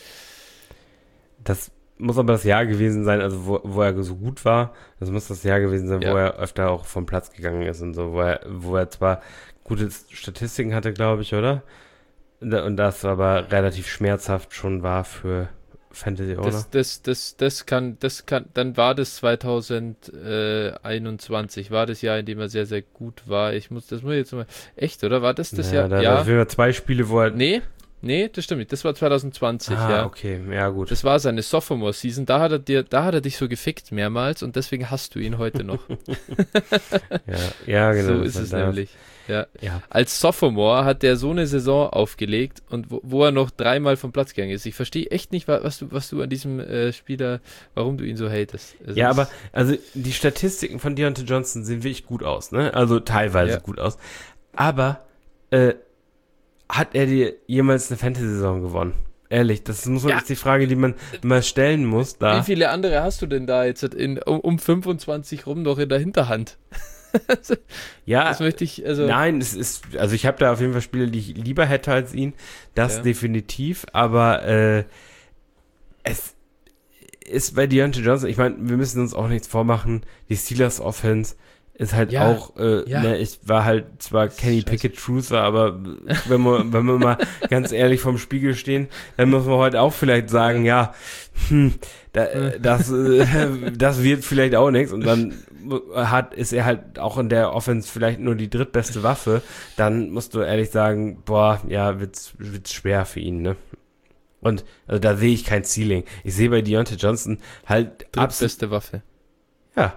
Speaker 2: Das muss aber das Jahr gewesen sein, also wo, wo er so gut war. Das muss das Jahr gewesen sein,
Speaker 1: Ja.
Speaker 2: wo er öfter auch vom Platz gegangen ist und so, wo er, wo er zwar gute Statistiken hatte, glaube ich, oder? Und das aber relativ schmerzhaft schon war für Fantasy Owner.
Speaker 1: Das, das, das, das kann, das kann, dann war das zweitausendeinundzwanzig, war das Jahr, in dem er sehr, sehr gut war. Ich muss, das muss ich jetzt mal, echt, oder? War das das
Speaker 2: ja,
Speaker 1: Jahr?
Speaker 2: da,
Speaker 1: Ja.
Speaker 2: da sind wir zwei Spiele, wo er.
Speaker 1: Nee, nee, das stimmt nicht. Das war zweitausendzwanzig,
Speaker 2: ah,
Speaker 1: ja.
Speaker 2: okay, ja gut.
Speaker 1: Das war seine Sophomore-Season. Da hat er dir, da hat er dich so gefickt mehrmals und deswegen hast du ihn heute noch.
Speaker 2: ja, ja, genau.
Speaker 1: so
Speaker 2: das
Speaker 1: ist
Speaker 2: war
Speaker 1: es
Speaker 2: das.
Speaker 1: nämlich. Ja.
Speaker 2: Ja.
Speaker 1: Als Sophomore hat der so eine Saison aufgelegt und wo, wo er noch dreimal vom Platz gegangen ist. Ich verstehe echt nicht, wa- was du, was du an diesem äh, Spieler, warum du ihn so hatest. Also
Speaker 2: Ja,
Speaker 1: es-
Speaker 2: aber also die Statistiken von Deontay Johnson sehen wirklich gut aus, ne? Also teilweise
Speaker 1: Ja.
Speaker 2: gut aus. Aber äh, hat er dir jemals eine Fantasy-Saison gewonnen? Ehrlich, das muss man
Speaker 1: Ja.
Speaker 2: ist die Frage, die man mal stellen muss. Da.
Speaker 1: Wie viele andere hast du denn da jetzt in, um, um fünfundzwanzig rum noch in der Hinterhand?
Speaker 2: Ja,
Speaker 1: Das möchte ich, also.
Speaker 2: nein, es ist, also ich habe da auf jeden Fall Spiele, die ich lieber hätte als ihn. Das
Speaker 1: Ja.
Speaker 2: definitiv, aber äh, es ist bei Deontay Johnson, ich meine, wir müssen uns auch nichts vormachen, die Steelers Offense ist halt
Speaker 1: Ja,
Speaker 2: auch, äh,
Speaker 1: ja.
Speaker 2: ne, ich war halt zwar Kenny
Speaker 1: Scheiße.
Speaker 2: Pickett Truther, aber wenn wir, wenn wir mal ganz ehrlich vorm Spiegel stehen, dann müssen wir heute auch vielleicht sagen, ja, hm, da, äh, das, äh, das wird vielleicht auch nichts und dann hat, ist er halt auch in der Offense vielleicht nur die drittbeste Waffe, dann musst du ehrlich sagen, boah, ja, wird's, wird's schwer für ihn, ne? Und also da sehe ich kein Ceiling. Ich sehe bei Deontay Johnson halt absolut,
Speaker 1: Drittbeste Waffe.
Speaker 2: ja.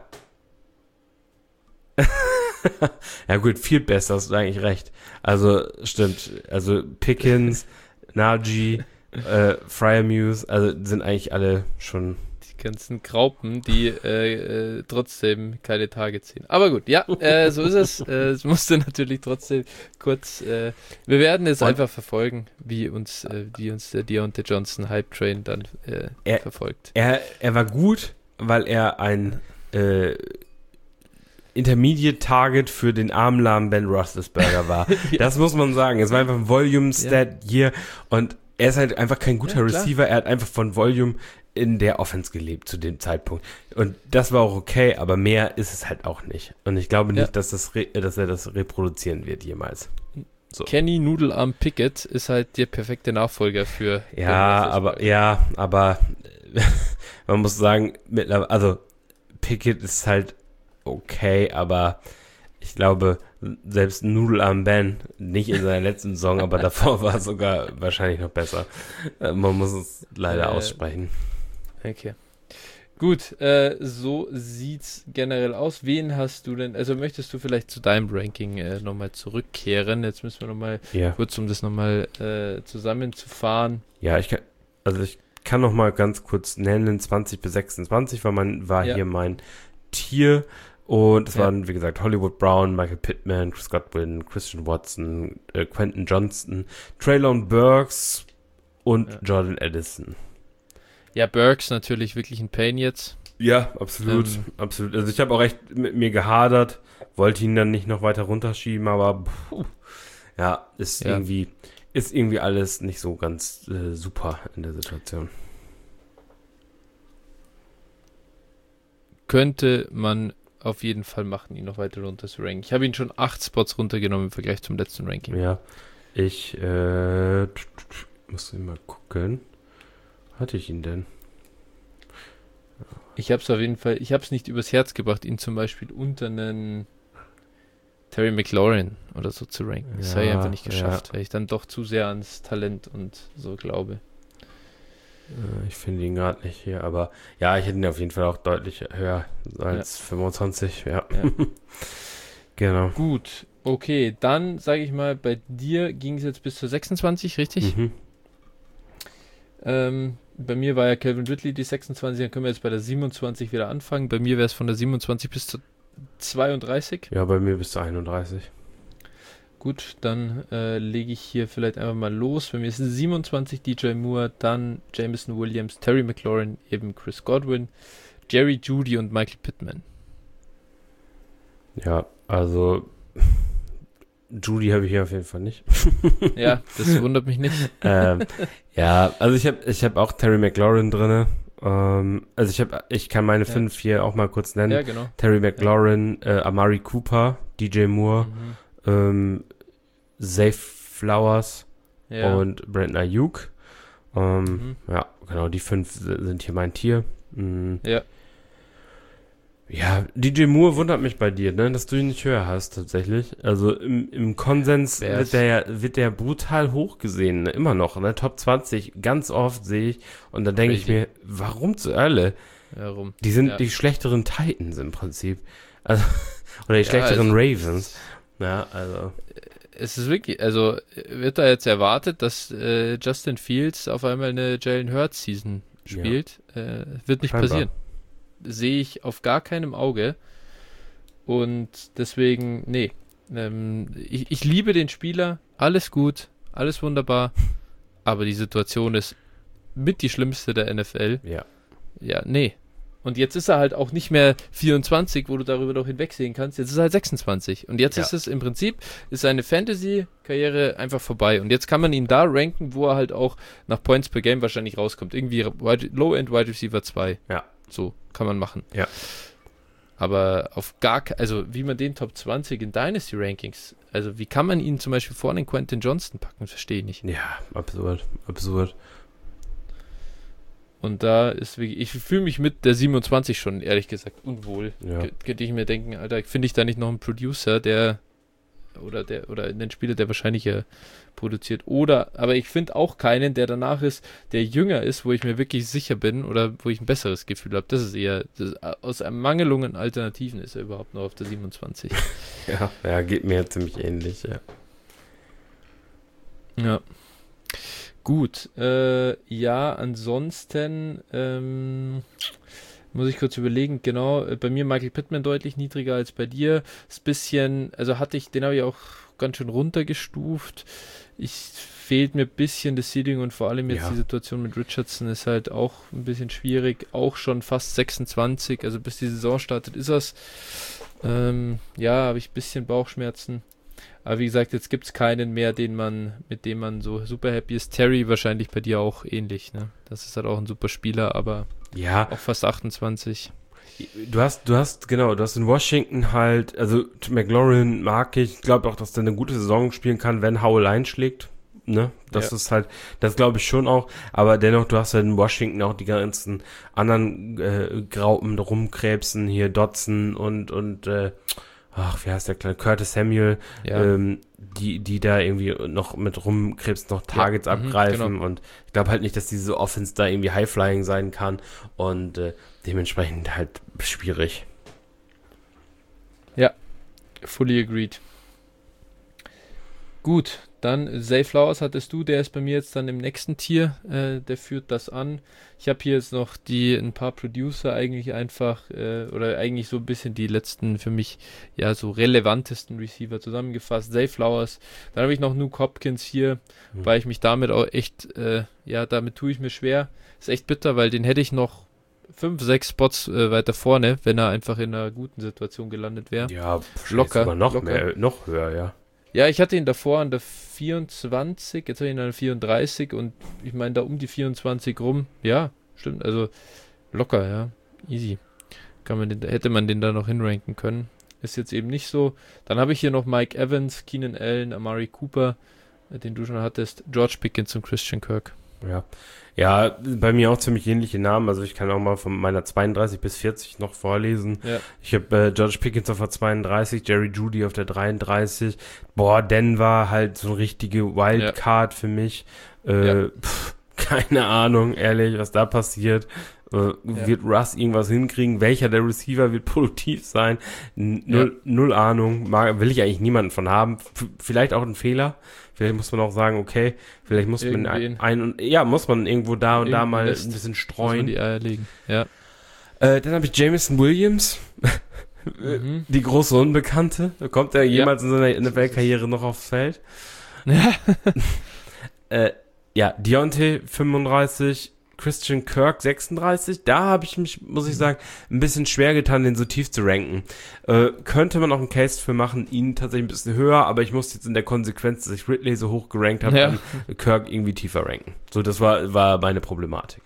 Speaker 2: Ja gut, viel besser, hast du eigentlich recht. Also stimmt, also Pickens, Najee, äh, Fryermuse, also sind eigentlich alle schon.
Speaker 1: Die ganzen Graupen, die äh, äh, trotzdem keine Tage ziehen. Aber gut, ja, äh, so ist es. Äh, es musste natürlich trotzdem kurz. Äh, wir werden jetzt
Speaker 2: Und-
Speaker 1: einfach verfolgen, wie uns, äh, wie uns der Deontay Johnson Hype Train dann äh,
Speaker 2: Er-
Speaker 1: verfolgt.
Speaker 2: Er, er war gut, weil er ein äh, Intermediate Target für den armlahmen Ben Roethlisberger war.
Speaker 1: Ja.
Speaker 2: Das muss man sagen. Es war einfach ein Volume-Stat hier und er ist halt einfach kein guter
Speaker 1: Ja, klar.
Speaker 2: Receiver. Er hat einfach von Volume in der Offense gelebt zu dem Zeitpunkt. Und das war auch okay, aber mehr ist es halt auch nicht. Und ich glaube nicht,
Speaker 1: Ja.
Speaker 2: dass, das re- dass er das reproduzieren wird jemals. So.
Speaker 1: Kenny Nudelarm Pickett ist halt der perfekte Nachfolger für.
Speaker 2: Ja,
Speaker 1: Ben
Speaker 2: aber
Speaker 1: Roethlisberger.
Speaker 2: ja, aber man muss sagen, mittlerweile, also Pickett ist halt okay, aber ich glaube, selbst Nudelarm Ben, nicht in seiner letzten Saison, aber davor war es sogar wahrscheinlich noch besser. Äh, Man muss es leider
Speaker 1: Äh,
Speaker 2: aussprechen.
Speaker 1: Okay. Gut, äh, so sieht's generell aus. Wen hast du denn, also möchtest du vielleicht zu deinem Ranking äh, nochmal zurückkehren? Jetzt müssen wir nochmal
Speaker 2: Ja,
Speaker 1: kurz, um das nochmal äh, zusammenzufahren.
Speaker 2: ja, ich kann, also ich kann noch mal ganz kurz nennen, zwanzig bis sechsundzwanzig war, mein, war
Speaker 1: Ja.
Speaker 2: hier mein Tier. Und es
Speaker 1: Ja.
Speaker 2: waren, wie gesagt, Hollywood Brown, Michael Pittman, Chris Godwin, Christian Watson, äh, Quentin Johnston, Treylon Burks und
Speaker 1: Ja.
Speaker 2: Jordan Addison.
Speaker 1: Ja, Burks natürlich wirklich ein Pain jetzt.
Speaker 2: Ja, absolut,
Speaker 1: Ähm.
Speaker 2: absolut. Also ich habe auch echt mit mir gehadert, wollte ihn dann nicht noch weiter runterschieben, aber puh, ja, ist
Speaker 1: Ja.
Speaker 2: irgendwie ist irgendwie alles nicht so ganz äh, super in der Situation.
Speaker 1: Könnte man auf jeden Fall machen, ihn noch weiter runter zu ranken. Ich habe ihn schon acht Spots runtergenommen im Vergleich zum letzten Ranking.
Speaker 2: Ja, ich äh, muss mal gucken. Hatte ich ihn denn?
Speaker 1: Ich habe es auf jeden Fall, ich habe es nicht übers Herz gebracht, ihn zum Beispiel unter einen Terry McLaurin oder so zu ranken. Das
Speaker 2: Ja,
Speaker 1: habe ich einfach nicht geschafft,
Speaker 2: ja.
Speaker 1: weil ich dann doch zu sehr ans Talent und so glaube.
Speaker 2: Äh, Ich finde ihn gerade nicht hier, aber ja, ich hätte ihn auf jeden Fall auch deutlich höher als fünfundzwanzig. Ja,
Speaker 1: Ja.
Speaker 2: genau.
Speaker 1: Gut, okay, dann sage ich mal, bei dir ging es jetzt bis zur sechsundzwanzig, richtig?
Speaker 2: Mhm.
Speaker 1: Ähm, bei mir war ja Calvin Ridley die sechsundzwanzig, dann können wir jetzt bei der siebenundzwanzig wieder anfangen. Bei mir wäre es von der siebenundzwanzig bis zur zweiunddreißig.
Speaker 2: Ja, bei mir bis zu einunddreißig.
Speaker 1: Gut, dann äh, lege ich hier vielleicht einfach mal los. Bei mir ist es siebenundzwanzig D J Moore, dann Jameson Williams, Terry McLaurin, eben Chris Godwin, Jerry Jeudy und Michael Pittman.
Speaker 2: Ja, also Judy habe ich hier auf jeden Fall nicht.
Speaker 1: Ja, das wundert mich nicht.
Speaker 2: ähm, ja, also ich habe ich hab auch Terry McLaurin drin. Ähm, also ich habe, ich kann meine
Speaker 1: Ja.
Speaker 2: fünf hier auch mal kurz nennen.
Speaker 1: Ja, genau.
Speaker 2: Terry McLaurin, äh, Amari Cooper, D J Moore,
Speaker 1: Mhm.
Speaker 2: ähm, Zay Flowers
Speaker 1: Ja.
Speaker 2: und Brandon Ayuk. Ähm,
Speaker 1: Mhm.
Speaker 2: Ja, genau, die fünf sind hier mein Tier. Mhm.
Speaker 1: Ja.
Speaker 2: Ja, D J Moore wundert mich bei dir, ne, dass du ihn nicht höher hast, tatsächlich. Also im, im Konsens
Speaker 1: Wer
Speaker 2: wird
Speaker 1: ist-
Speaker 2: der ja, wird der brutal hoch gesehen, ne? Immer noch, ne, Top zwanzig, ganz oft sehe ich, und dann denke ich
Speaker 1: Crazy.
Speaker 2: mir, warum zur Hölle?
Speaker 1: Warum?
Speaker 2: Die sind
Speaker 1: Ja.
Speaker 2: die schlechteren Titans im Prinzip. Also, oder die
Speaker 1: Ja,
Speaker 2: schlechteren
Speaker 1: also-
Speaker 2: Ravens. Ja, also,
Speaker 1: Es ist wirklich, also wird da jetzt erwartet, dass äh, Justin Fields auf einmal eine Jalen Hurts Season spielt? Äh, wird nicht
Speaker 2: Scheinbar.
Speaker 1: passieren. Sehe ich auf gar keinem Auge. Und deswegen, nee. Ähm, ich, ich liebe den Spieler, alles gut, alles wunderbar. Aber die Situation ist mit die schlimmste der N F L.
Speaker 2: ja.
Speaker 1: Ja, nee. Und jetzt ist er halt auch nicht mehr vierundzwanzig, wo du darüber noch hinwegsehen kannst. Jetzt ist er halt sechsundzwanzig. Und jetzt
Speaker 2: Ja.
Speaker 1: ist es im Prinzip, ist seine Fantasy-Karriere einfach vorbei. Und jetzt kann man ihn da ranken, wo er halt auch nach Points per Game wahrscheinlich rauskommt. Irgendwie Wide- Low-End Wide Receiver zwei.
Speaker 2: Ja.
Speaker 1: So kann man machen.
Speaker 2: Ja.
Speaker 1: Aber auf gar ke- also wie man den Top zwanzig in Dynasty Rankings, also wie kann man ihn zum Beispiel vor den Quentin Johnston packen, verstehe ich nicht.
Speaker 2: Ja, absurd, absurd.
Speaker 1: Und da ist wirklich, ich fühle mich mit der siebenundzwanzig schon, ehrlich gesagt, unwohl.
Speaker 2: Ja.
Speaker 1: Kö- Könnte ich mir denken, Alter, finde ich da nicht noch einen Producer, der oder der oder einen Spieler, der wahrscheinlich äh, produziert. Oder, aber ich finde auch keinen, der danach ist, der jünger ist, wo ich mir wirklich sicher bin oder wo ich ein besseres Gefühl habe. Das ist eher, das, aus Ermangelung an Alternativen ist er überhaupt noch auf der siebenundzwanzig.
Speaker 2: Ja, ja, geht mir ziemlich ähnlich, ja.
Speaker 1: Ja. Gut, äh, ja, ansonsten ähm, muss ich kurz überlegen, genau, äh, bei mir Michael Pittman deutlich niedriger als bei dir. Ist bisschen, also hatte ich, den habe ich auch ganz schön runtergestuft. Ich fehlt mir ein bisschen das Seeding und vor allem jetzt
Speaker 2: Ja.
Speaker 1: die Situation mit Richardson ist halt auch ein bisschen schwierig. Auch schon fast sechsundzwanzig, also bis die Saison startet ist das. Ähm, ja, habe ich ein bisschen Bauchschmerzen. Aber wie gesagt, jetzt gibt es keinen mehr, den man, mit dem man so super happy ist. Terry wahrscheinlich bei dir auch ähnlich, ne? Das ist halt auch ein super Spieler, aber
Speaker 2: Ja,
Speaker 1: auch fast achtundzwanzig.
Speaker 2: du hast, du hast, genau, du hast in Washington halt, also McLaurin mag ich, glaube auch, dass der eine gute Saison spielen kann, wenn Howell einschlägt, ne? Das
Speaker 1: Ja.
Speaker 2: ist halt, das glaube ich schon auch, aber dennoch, du hast ja in Washington auch die ganzen anderen äh, Graupen rumkrebsen, hier Dotson und, und, äh, ach, wie heißt der kleine, Curtis Samuel,
Speaker 1: Ja,
Speaker 2: ähm, die, die da irgendwie noch mit rumkrebsen, noch Targets
Speaker 1: Ja, mhm,
Speaker 2: abgreifen
Speaker 1: genau.
Speaker 2: und ich glaube halt nicht, dass diese Offense da irgendwie High-Flying sein kann und äh, dementsprechend halt schwierig.
Speaker 1: fully agreed. Gut, dann Zay Flowers hattest du, der ist bei mir jetzt dann im nächsten Tier, äh, der führt das an. Ich habe hier jetzt noch die ein paar Producer eigentlich einfach, äh, oder eigentlich so ein bisschen die letzten für mich ja so relevantesten Receiver zusammengefasst. Zay Flowers, dann habe ich noch Nuke Hopkins hier,
Speaker 2: Mhm.
Speaker 1: weil ich mich damit auch echt, äh, ja, damit tue ich mir schwer. Ist echt bitter, weil den hätte ich noch fünf, sechs Spots äh, weiter vorne, wenn er einfach in einer guten Situation gelandet wäre.
Speaker 2: Ja,
Speaker 1: Locker,
Speaker 2: sogar noch
Speaker 1: locker.
Speaker 2: mehr, noch höher, ja.
Speaker 1: Ja, ich hatte ihn davor an der vierundzwanzig, jetzt habe ich ihn an der vierunddreißig und ich meine da um die vierundzwanzig rum. Ja, stimmt, also locker, ja, easy. Kann man den, hätte man den da noch hinranken können. Ist jetzt eben nicht so. Dann habe ich hier noch Mike Evans, Keenan Allen, Amari Cooper, äh, den du schon hattest, George Pickens und Christian Kirk.
Speaker 2: Ja. Ja, bei mir auch ziemlich ähnliche Namen. Also ich kann auch mal von meiner zweiunddreißig bis vierzig noch vorlesen.
Speaker 1: Ja.
Speaker 2: Ich habe äh, George Pickens auf der zweiunddreißig, Jerry Jeudy auf der dreiunddreißig. Boah, Denver halt so eine richtige Wildcard ja. für mich. Äh,
Speaker 1: Ja.
Speaker 2: pff, keine Ahnung, ehrlich, was da passiert. Äh,
Speaker 1: Ja.
Speaker 2: Wird Russ irgendwas hinkriegen? Welcher der Receiver wird produktiv sein? N- Null,
Speaker 1: Ja.
Speaker 2: null Ahnung. Mag, will ich eigentlich niemanden von haben. F- vielleicht auch ein Fehler. Vielleicht muss man auch sagen, okay, vielleicht muss man
Speaker 1: Irgendwen.
Speaker 2: ein, ein ja, muss man irgendwo da und da
Speaker 1: Irgendein
Speaker 2: mal
Speaker 1: Nest
Speaker 2: ein bisschen
Speaker 1: Muss man
Speaker 2: streuen.
Speaker 1: die Eier legen. Ja.
Speaker 2: Äh, dann habe ich Jameson Williams,
Speaker 1: Mhm.
Speaker 2: die große Unbekannte. Kommt er jemals in seiner N F L-Karriere noch aufs Feld?
Speaker 1: Ja.
Speaker 2: Äh, ja, Deontay fünfunddreißig, Christian Kirk sechsunddreißig. Da habe ich mich, muss ich sagen, ein bisschen schwer getan, den so tief zu ranken. Äh, könnte man auch einen Case für machen, ihn tatsächlich ein bisschen höher, aber ich musste jetzt in der Konsequenz, dass ich Ridley so hoch gerankt habe,
Speaker 1: Ja.
Speaker 2: Kirk irgendwie tiefer ranken. So, das war, war meine Problematik.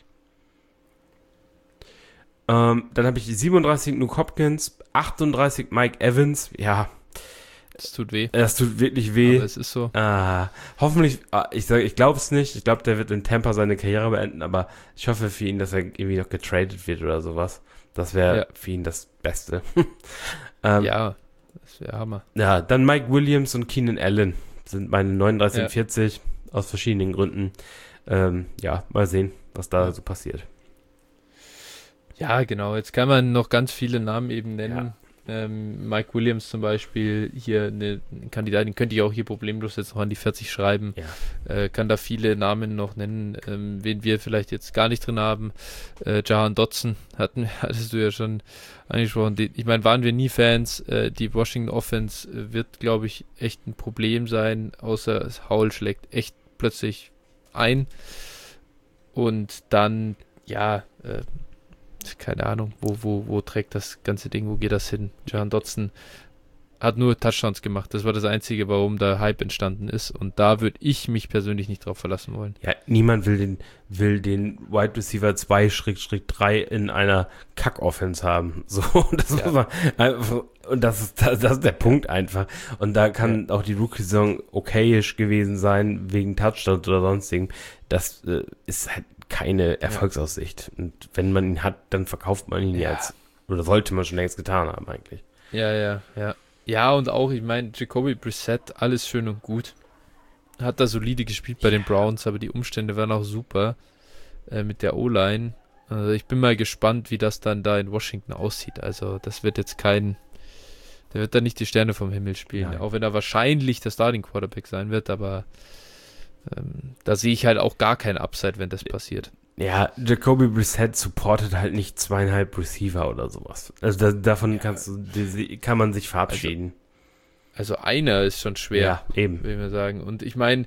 Speaker 2: Ähm, dann habe ich siebenunddreißig Nuke Hopkins, achtunddreißig Mike Evans. Ja,
Speaker 1: Das tut weh.
Speaker 2: das tut wirklich weh.
Speaker 1: Aber es ist so.
Speaker 2: Ah, hoffentlich, ah, ich sage, ich glaube es nicht. Ich glaube, der wird in Tampa seine Karriere beenden, aber ich hoffe für ihn, dass er irgendwie noch getradet wird oder sowas. Das wäre
Speaker 1: Ja.
Speaker 2: für ihn das Beste. ähm, ja.
Speaker 1: Ja, das wäre Hammer.
Speaker 2: ja, dann Mike Williams und Keenan Allen sind meine neununddreißig
Speaker 1: Ja.
Speaker 2: und vierzig aus verschiedenen Gründen. Ähm, ja, mal sehen, was da so passiert.
Speaker 1: Ja, genau. Jetzt kann man noch ganz viele Namen eben nennen. Ähm, Mike Williams zum Beispiel, hier eine, ein Kandidat, den könnte ich auch hier problemlos jetzt noch an die vierzig schreiben.
Speaker 2: Ja.
Speaker 1: Äh, kann da viele Namen noch nennen, ähm, wen wir vielleicht jetzt gar nicht drin haben. Äh, Jahan Dotson hatten, hattest du ja schon angesprochen. Die, ich meine, waren wir nie Fans. Äh, die Washington Offense äh, wird, glaube ich, echt ein Problem sein, außer es Howell schlägt echt plötzlich ein. Und dann, ja, äh, keine Ahnung, wo, wo, wo trägt das ganze Ding, wo geht das hin? Jahan Dotson hat nur Touchdowns gemacht. Das war das Einzige, warum da Hype entstanden ist. Und da würde ich mich persönlich nicht drauf verlassen wollen.
Speaker 2: Ja, niemand will den, will den Wide Receiver zwei drei in einer Kack-Offense haben. So, das
Speaker 1: Ja.
Speaker 2: muss man einfach, und das ist, das, das ist der Punkt einfach. Und da kann ja. auch die Rookie-Saison okayisch gewesen sein, wegen Touchdowns oder sonstigen. Das äh, ist halt keine Erfolgsaussicht. Und wenn man ihn hat, dann verkauft man ihn
Speaker 1: Ja.
Speaker 2: jetzt. Oder sollte man schon längst getan haben, eigentlich.
Speaker 1: Ja, ja, ja. Ja, und auch, ich meine, Jacoby Brissett, alles schön und gut. Hat da solide gespielt bei den Browns, aber die Umstände waren auch super äh, mit der O-Line. Also ich bin mal gespannt, wie das dann da in Washington aussieht. Also das wird jetzt kein, der wird da nicht die Sterne vom Himmel spielen.
Speaker 2: Nein.
Speaker 1: Auch wenn er wahrscheinlich der Starting Quarterback sein wird, aber ähm, da sehe ich halt auch gar kein Upside, wenn das passiert.
Speaker 2: Ja, Jacoby Brissett supportet halt nicht zweieinhalb Receiver oder sowas. Also da, davon
Speaker 1: Ja.
Speaker 2: kannst du, die, kann man sich verabschieden.
Speaker 1: Also einer ist schon schwer.
Speaker 2: Ja, eben.
Speaker 1: Will ich mal sagen. Und ich meine,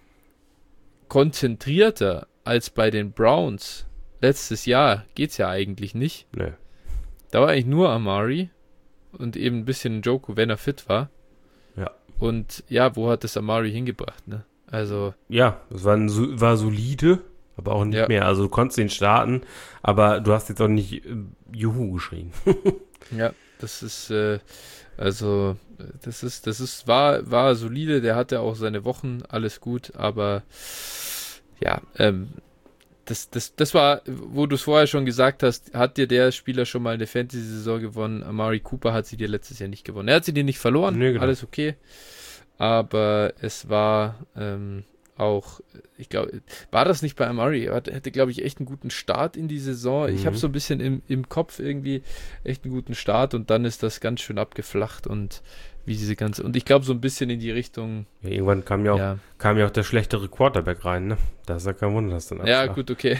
Speaker 1: konzentrierter als bei den Browns letztes Jahr geht's ja eigentlich nicht.
Speaker 2: Nö.
Speaker 1: Da war eigentlich nur Amari und eben ein bisschen Njoku, wenn er fit war.
Speaker 2: Ja.
Speaker 1: Und ja, wo hat das Amari hingebracht, ne? Also,
Speaker 2: Ja, es war, ein, so- war solide, aber auch nicht
Speaker 1: Ja.
Speaker 2: mehr. Also du konntest ihn starten, aber du hast jetzt auch nicht äh, Juhu geschrien.
Speaker 1: ja, das ist, äh, also, äh, das ist, das ist, war, war solide, der hatte auch seine Wochen, alles gut, aber ja, ähm, das, das, das war, wo du es vorher schon gesagt hast, hat dir der Spieler schon mal eine Fantasy-Saison gewonnen? Amari Cooper hat sie dir letztes Jahr nicht gewonnen. Er hat sie dir nicht verloren,
Speaker 2: Nee, genau.
Speaker 1: alles okay. Aber es war ähm, auch, ich glaube, war das nicht bei Amari? Er hätte, glaube ich, echt einen guten Start in die Saison. Mhm. Ich habe so ein bisschen im, im Kopf irgendwie echt einen guten Start und dann ist das ganz schön abgeflacht und wie diese ganze, und ich glaube so ein bisschen in die Richtung.
Speaker 2: Ja, irgendwann kam ja, auch, ja. kam ja auch der schlechtere Quarterback rein, ne? Da ist ja kein Wunder, dass dann
Speaker 1: abschlag. Ja, gut, okay.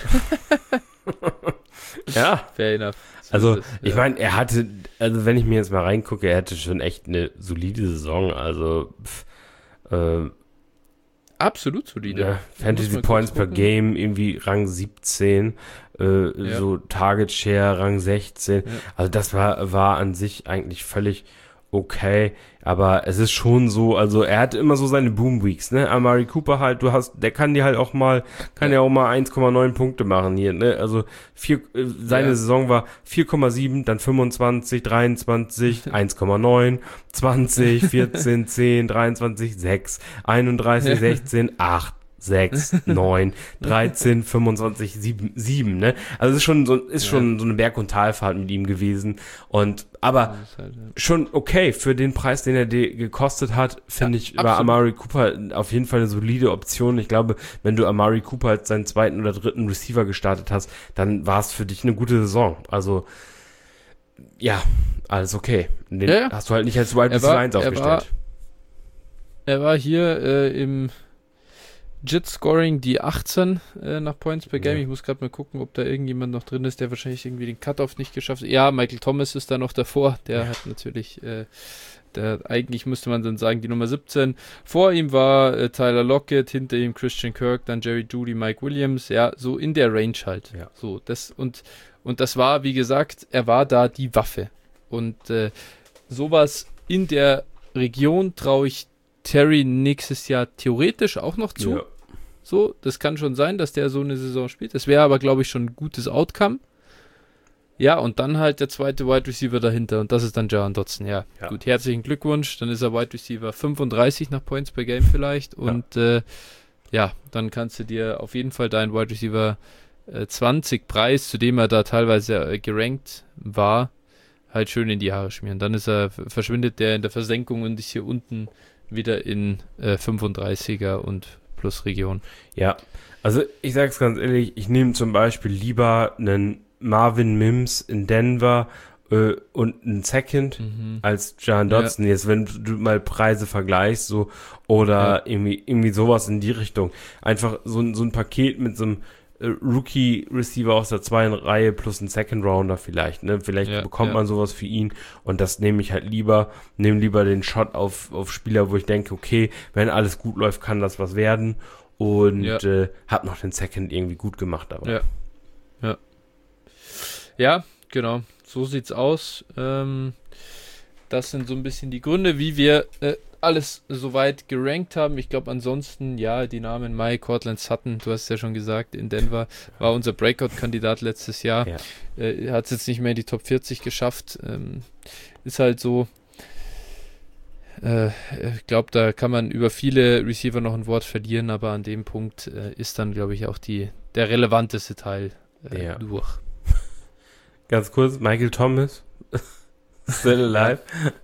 Speaker 2: Ja.
Speaker 1: Fair enough. So
Speaker 2: also,
Speaker 1: es,
Speaker 2: ich
Speaker 1: ja.
Speaker 2: meine, er hatte, also wenn ich mir jetzt mal reingucke, er hatte schon echt eine solide Saison, also pff, äh,
Speaker 1: absolut solide.
Speaker 2: Ja, Fantasy Points per Game, irgendwie Rang siebzehn, äh, ja. so Target Share Rang sechzehn. Ja. Also das war, war an sich eigentlich völlig okay, aber es ist schon so, also er hat immer so seine Boom Weeks, ne? Amari Cooper halt, du hast, der kann dir halt auch mal, kann ja, ja auch mal eins Komma neun Punkte machen hier, ne? Also vier, äh, seine ja. Saison war vier Komma sieben, dann fünfundzwanzig, dreiundzwanzig, eins Komma neun, zwanzig, vierzehn, zehn, dreiundzwanzig, sechs, einunddreißig, sechzehn, acht. sechs, neun, dreizehn, fünfundzwanzig, sieben, sieben, ne? Also es ist schon so, ist ja. schon so eine Berg- und Talfahrt mit ihm gewesen. Und, aber halt, ja. schon okay für den Preis, den er de- gekostet hat, finde ja, ich, war Amari Cooper auf jeden Fall eine solide Option. Ich glaube, wenn du Amari Cooper als seinen zweiten oder dritten Receiver gestartet hast, dann war es für dich eine gute Saison. Also, ja, alles okay. Den ja. hast du halt nicht als Wide Receiver eins aufgestellt.
Speaker 1: Er war, er war hier äh, im J I T-Scoring die achtzehn äh, nach Points per Game. Ja. Ich muss gerade mal gucken, ob da irgendjemand noch drin ist, der wahrscheinlich irgendwie den Cut-Off nicht geschafft hat. Ja, Michael Thomas ist da noch davor. Der ja. hat natürlich, äh, der eigentlich müsste man dann sagen, die Nummer siebzehn. Vor ihm war äh, Tyler Lockett, hinter ihm Christian Kirk, dann Jerry Jeudy, Mike Williams. Ja, so in der Range halt.
Speaker 2: Ja.
Speaker 1: So, das, und, und das war, wie gesagt, er war da die Waffe. Und äh, sowas in der Region traue ich Terry nächstes Jahr theoretisch auch noch zu. Ja. So, das kann schon sein, dass der so eine Saison spielt. Das wäre aber, glaube ich, schon ein gutes Outcome. Ja, und dann halt der zweite Wide Receiver dahinter und das ist dann Jahan Dotson. Ja, ja. Gut, herzlichen Glückwunsch. Dann ist er Wide Receiver fünfunddreißig nach Points per Game vielleicht und ja, äh, ja dann kannst du dir auf jeden Fall deinen Wide Receiver äh, zwanzig Preis, zu dem er da teilweise äh, gerankt war, halt schön in die Haare schmieren. Dann ist er, verschwindet der in der Versenkung und ist hier unten wieder in äh, fünfunddreißiger und plus Region.
Speaker 2: Ja, also ich sag's ganz ehrlich, ich nehme zum Beispiel lieber einen Marvin Mims in Denver äh, und einen Second mhm. als Jahan Dotson. Ja. Jetzt, wenn du mal Preise vergleichst, so oder ja. irgendwie, irgendwie sowas in die Richtung. Einfach so, so ein Paket mit so einem Rookie-Receiver aus der zweiten Reihe plus ein Second-Rounder vielleicht, ne? Vielleicht ja, bekommt ja. man sowas für ihn und das nehme ich halt lieber, nehme lieber den Shot auf, auf Spieler, wo ich denke, okay, wenn alles gut läuft, kann das was werden und ja. äh, hab noch den Second irgendwie gut gemacht, aber.
Speaker 1: Ja, ja. Ja, genau, so sieht's aus. Ähm, das sind so ein bisschen die Gründe, wie wir äh, alles soweit gerankt haben. Ich glaube ansonsten, ja, die Namen Mike, Cortland Sutton, du hast es ja schon gesagt, in Denver, war unser Breakout-Kandidat letztes Jahr. Ja. Äh, hat es jetzt nicht mehr in die Top vierzig geschafft. Ähm, ist halt so, äh, ich glaube, da kann man über viele Receiver noch ein Wort verlieren, aber an dem Punkt äh, ist dann, glaube ich, auch die, der relevanteste Teil äh, ja. durch.
Speaker 2: Ganz kurz, Michael Thomas, still alive.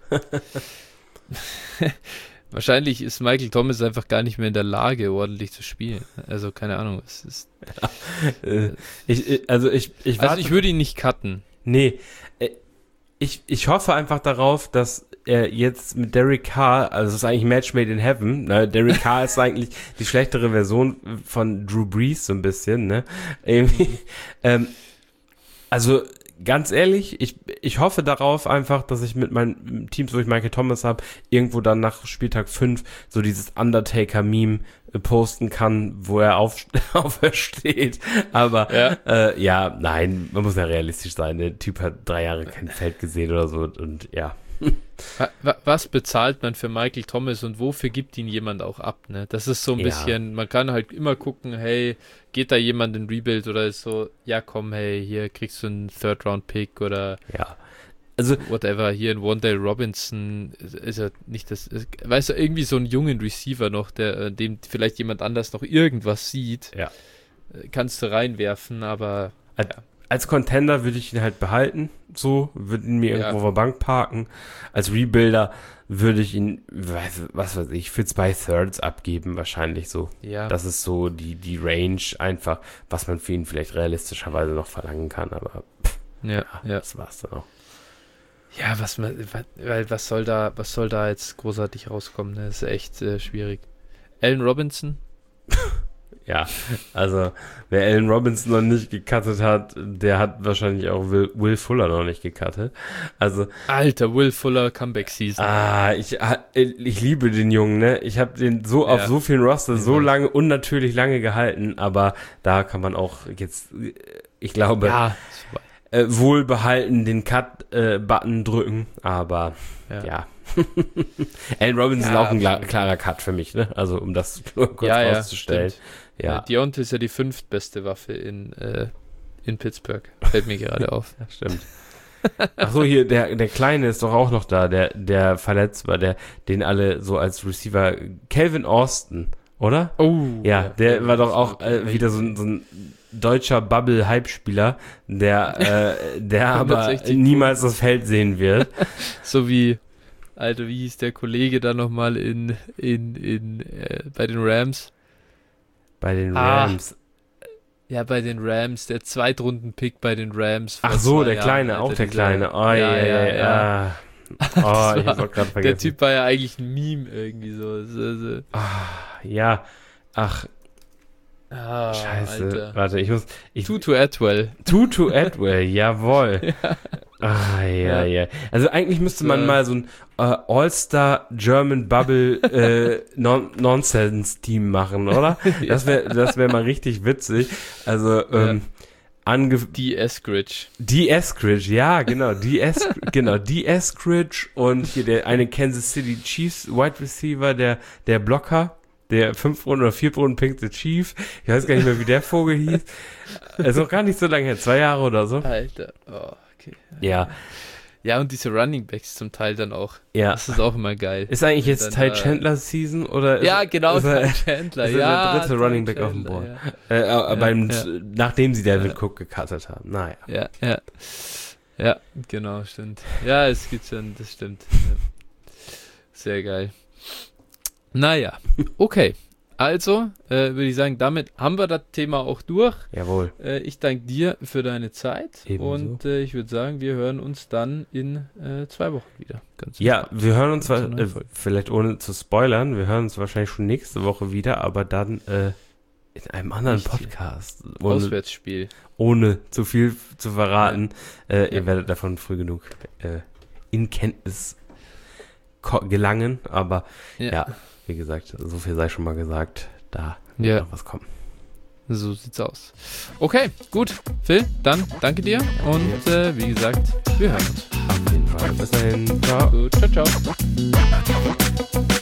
Speaker 1: Wahrscheinlich ist Michael Thomas einfach gar nicht mehr in der Lage, ordentlich zu spielen. Also keine Ahnung. Es ist,
Speaker 2: äh, ich, also ich, ich,
Speaker 1: also ich würde ihn nicht cutten.
Speaker 2: Nee, ich, ich hoffe einfach darauf, dass er jetzt mit Derek Carr, also es ist eigentlich Match made in heaven, ne? Derek Carr ist eigentlich die schlechtere Version von Drew Brees so ein bisschen, ne? Irgendwie, ähm, also ganz ehrlich, ich, ich hoffe darauf einfach, dass ich mit meinen Teams, wo ich Michael Thomas habe, irgendwo dann nach Spieltag fünf so dieses Undertaker-Meme äh, posten kann, wo er auf, aufersteht. Aber ja. Äh, ja, nein, man muss ja realistisch sein. Der Typ hat drei Jahre kein Feld gesehen oder so und ja.
Speaker 1: Was bezahlt man für Michael Thomas und wofür gibt ihn jemand auch ab, ne? Das ist so ein ja. bisschen, man kann halt immer gucken, hey, geht da jemand in Rebuild oder ist so, ja komm, hey, hier kriegst du einen Third-Round-Pick oder
Speaker 2: ja. Also
Speaker 1: whatever, hier in Wandale Robinson ist ja nicht das, ist, weißt du, irgendwie so einen jungen Receiver noch, der, dem vielleicht jemand anders noch irgendwas sieht,
Speaker 2: ja.
Speaker 1: kannst du reinwerfen, aber
Speaker 2: ja. als Contender würde ich ihn halt behalten, so, würde ihn mir
Speaker 1: Ja.
Speaker 2: irgendwo auf der Bank parken. Als Rebuilder würde ich ihn, weiß, was weiß ich, für zwei Thirds abgeben, wahrscheinlich so.
Speaker 1: Ja.
Speaker 2: Das ist so die, die Range einfach, was man für ihn vielleicht realistischerweise noch verlangen kann, aber pff,
Speaker 1: ja, ja.
Speaker 2: das war's dann auch.
Speaker 1: Ja, was, man- wa- weil was soll da, was soll da jetzt großartig rauskommen? Ne? Das ist echt äh, schwierig. Allen Robinson?
Speaker 2: Ja, also wer Allen Robinson noch nicht gecuttet hat, der hat wahrscheinlich auch Will, Will Fuller noch nicht gecuttet. Also,
Speaker 1: Alter, Will Fuller Comeback Season.
Speaker 2: ah, ich, ich liebe den Jungen, ne? Ich habe den so auf
Speaker 1: Ja.
Speaker 2: so vielen Roster so
Speaker 1: Ja.
Speaker 2: lange, unnatürlich lange gehalten, aber da kann man auch jetzt, ich glaube,
Speaker 1: Ja, ist vorbei.
Speaker 2: äh, wohlbehalten den Cut-Button drücken, aber
Speaker 1: Ja.
Speaker 2: ja. Allen Robinson
Speaker 1: Ja,
Speaker 2: ist auch ein klar,
Speaker 1: absolut.
Speaker 2: klarer Cut für mich, ne? Also um das nur kurz
Speaker 1: Ja, ja,
Speaker 2: rauszustellen.
Speaker 1: stimmt.
Speaker 2: Ja,
Speaker 1: Äh, Deontay ist ja die fünftbeste Waffe in, äh, in Pittsburgh. Fällt mir gerade auf.
Speaker 2: ja, stimmt. Ach so, hier, der, der Kleine ist doch auch noch da, der, der verletzt war, der, den alle so als Receiver, Calvin Austin, oder?
Speaker 1: Oh.
Speaker 2: Ja, der war doch auch äh, wieder so, ein- so ein deutscher Bubble-Hype-Spieler, der, äh, der aber
Speaker 1: hundertsechzig
Speaker 2: niemals das Feld sehen wird.
Speaker 1: So wie, Alter, wie hieß der Kollege da nochmal in, in, in, äh, bei den Rams?
Speaker 2: Bei den
Speaker 1: Ah,
Speaker 2: Rams.
Speaker 1: Ja, bei den Rams, der Zweitrunden-Pick bei den Rams. vor
Speaker 2: Ach so,
Speaker 1: zwei
Speaker 2: der
Speaker 1: Jahren,
Speaker 2: Kleine,
Speaker 1: Alter,
Speaker 2: auch der
Speaker 1: dieser-
Speaker 2: Kleine. Oh,
Speaker 1: ja,
Speaker 2: ja, ja,
Speaker 1: ja,
Speaker 2: ja. Oh,
Speaker 1: Das
Speaker 2: ich
Speaker 1: war-
Speaker 2: hab's auch gerade vergessen.
Speaker 1: Der Typ war ja eigentlich ein Meme irgendwie so. so, so.
Speaker 2: Ja, ach,
Speaker 1: Ah,
Speaker 2: scheiße.
Speaker 1: Alter.
Speaker 2: Warte, ich muss, ich,
Speaker 1: Tutu Atwell.
Speaker 2: Tutu Atwell, jawohl. Ah, ja, ja. Also eigentlich müsste man
Speaker 1: So.
Speaker 2: mal so ein äh, All-Star German Bubble äh, non Nonsense Team machen, oder? Das wäre das wär mal richtig witzig. Also, ähm, ange
Speaker 1: Die Eskridge.
Speaker 2: die Eskridge, ja, genau, die Es genau, die Eskridge und hier der eine Kansas City Chiefs Wide Receiver, der der Blocker, der fünf Runden oder vier Runden Pick the Chief. Ich weiß gar nicht mehr, wie der Vogel hieß. Also noch gar nicht so lange her, zwei Jahre oder so.
Speaker 1: Alter. Oh, okay.
Speaker 2: Ja,
Speaker 1: Ja, und diese Running Backs zum Teil dann auch.
Speaker 2: ja.
Speaker 1: Das ist auch immer geil.
Speaker 2: Ist eigentlich
Speaker 1: Wenn
Speaker 2: jetzt
Speaker 1: dann
Speaker 2: Ty
Speaker 1: da-
Speaker 2: Chandler Season oder ist,
Speaker 1: Ja, genau,
Speaker 2: ist er,
Speaker 1: Ty Chandler.
Speaker 2: ist er
Speaker 1: ja,
Speaker 2: der dritte
Speaker 1: Ty
Speaker 2: Running Back auf dem
Speaker 1: Chandler,
Speaker 2: Board?
Speaker 1: Ja.
Speaker 2: äh, äh, beim,
Speaker 1: ja.
Speaker 2: nachdem sie Devin
Speaker 1: Ja.
Speaker 2: Cook gecuttet haben. Naja.
Speaker 1: Ja, ja. Ja, genau, stimmt. Ja, es gibt schon, das stimmt. Ja. Sehr geil. Naja, okay. Also, äh, würde ich sagen, damit haben wir das Thema auch durch.
Speaker 2: Jawohl.
Speaker 1: Äh, ich danke dir für deine Zeit.
Speaker 2: Ebenso.
Speaker 1: Und äh, ich würde sagen, wir hören uns dann in äh, zwei Wochen wieder. Ganz
Speaker 2: Ja,
Speaker 1: entspannt.
Speaker 2: wir hören uns,
Speaker 1: Zur
Speaker 2: zwar,
Speaker 1: neuen
Speaker 2: äh,
Speaker 1: Folge.
Speaker 2: vielleicht ohne zu spoilern, wir hören uns wahrscheinlich schon nächste Woche wieder, aber dann äh, in einem anderen
Speaker 1: Nicht hier.
Speaker 2: Podcast. Ohne,
Speaker 1: Auswärtsspiel.
Speaker 2: ohne zu viel zu verraten. Äh,
Speaker 1: Ja.
Speaker 2: Ihr werdet davon früh genug äh, in Kenntnis ko- gelangen, aber
Speaker 1: Ja.
Speaker 2: ja, wie gesagt, so viel sei schon mal gesagt, da wird
Speaker 1: Ja.
Speaker 2: noch was kommen.
Speaker 1: So sieht's aus. Okay, gut. Phil, dann danke dir. Und äh, wie gesagt, wir hören uns.
Speaker 2: Auf jeden Fall. Bis dahin. Ciao.
Speaker 1: Gut, ciao, ciao.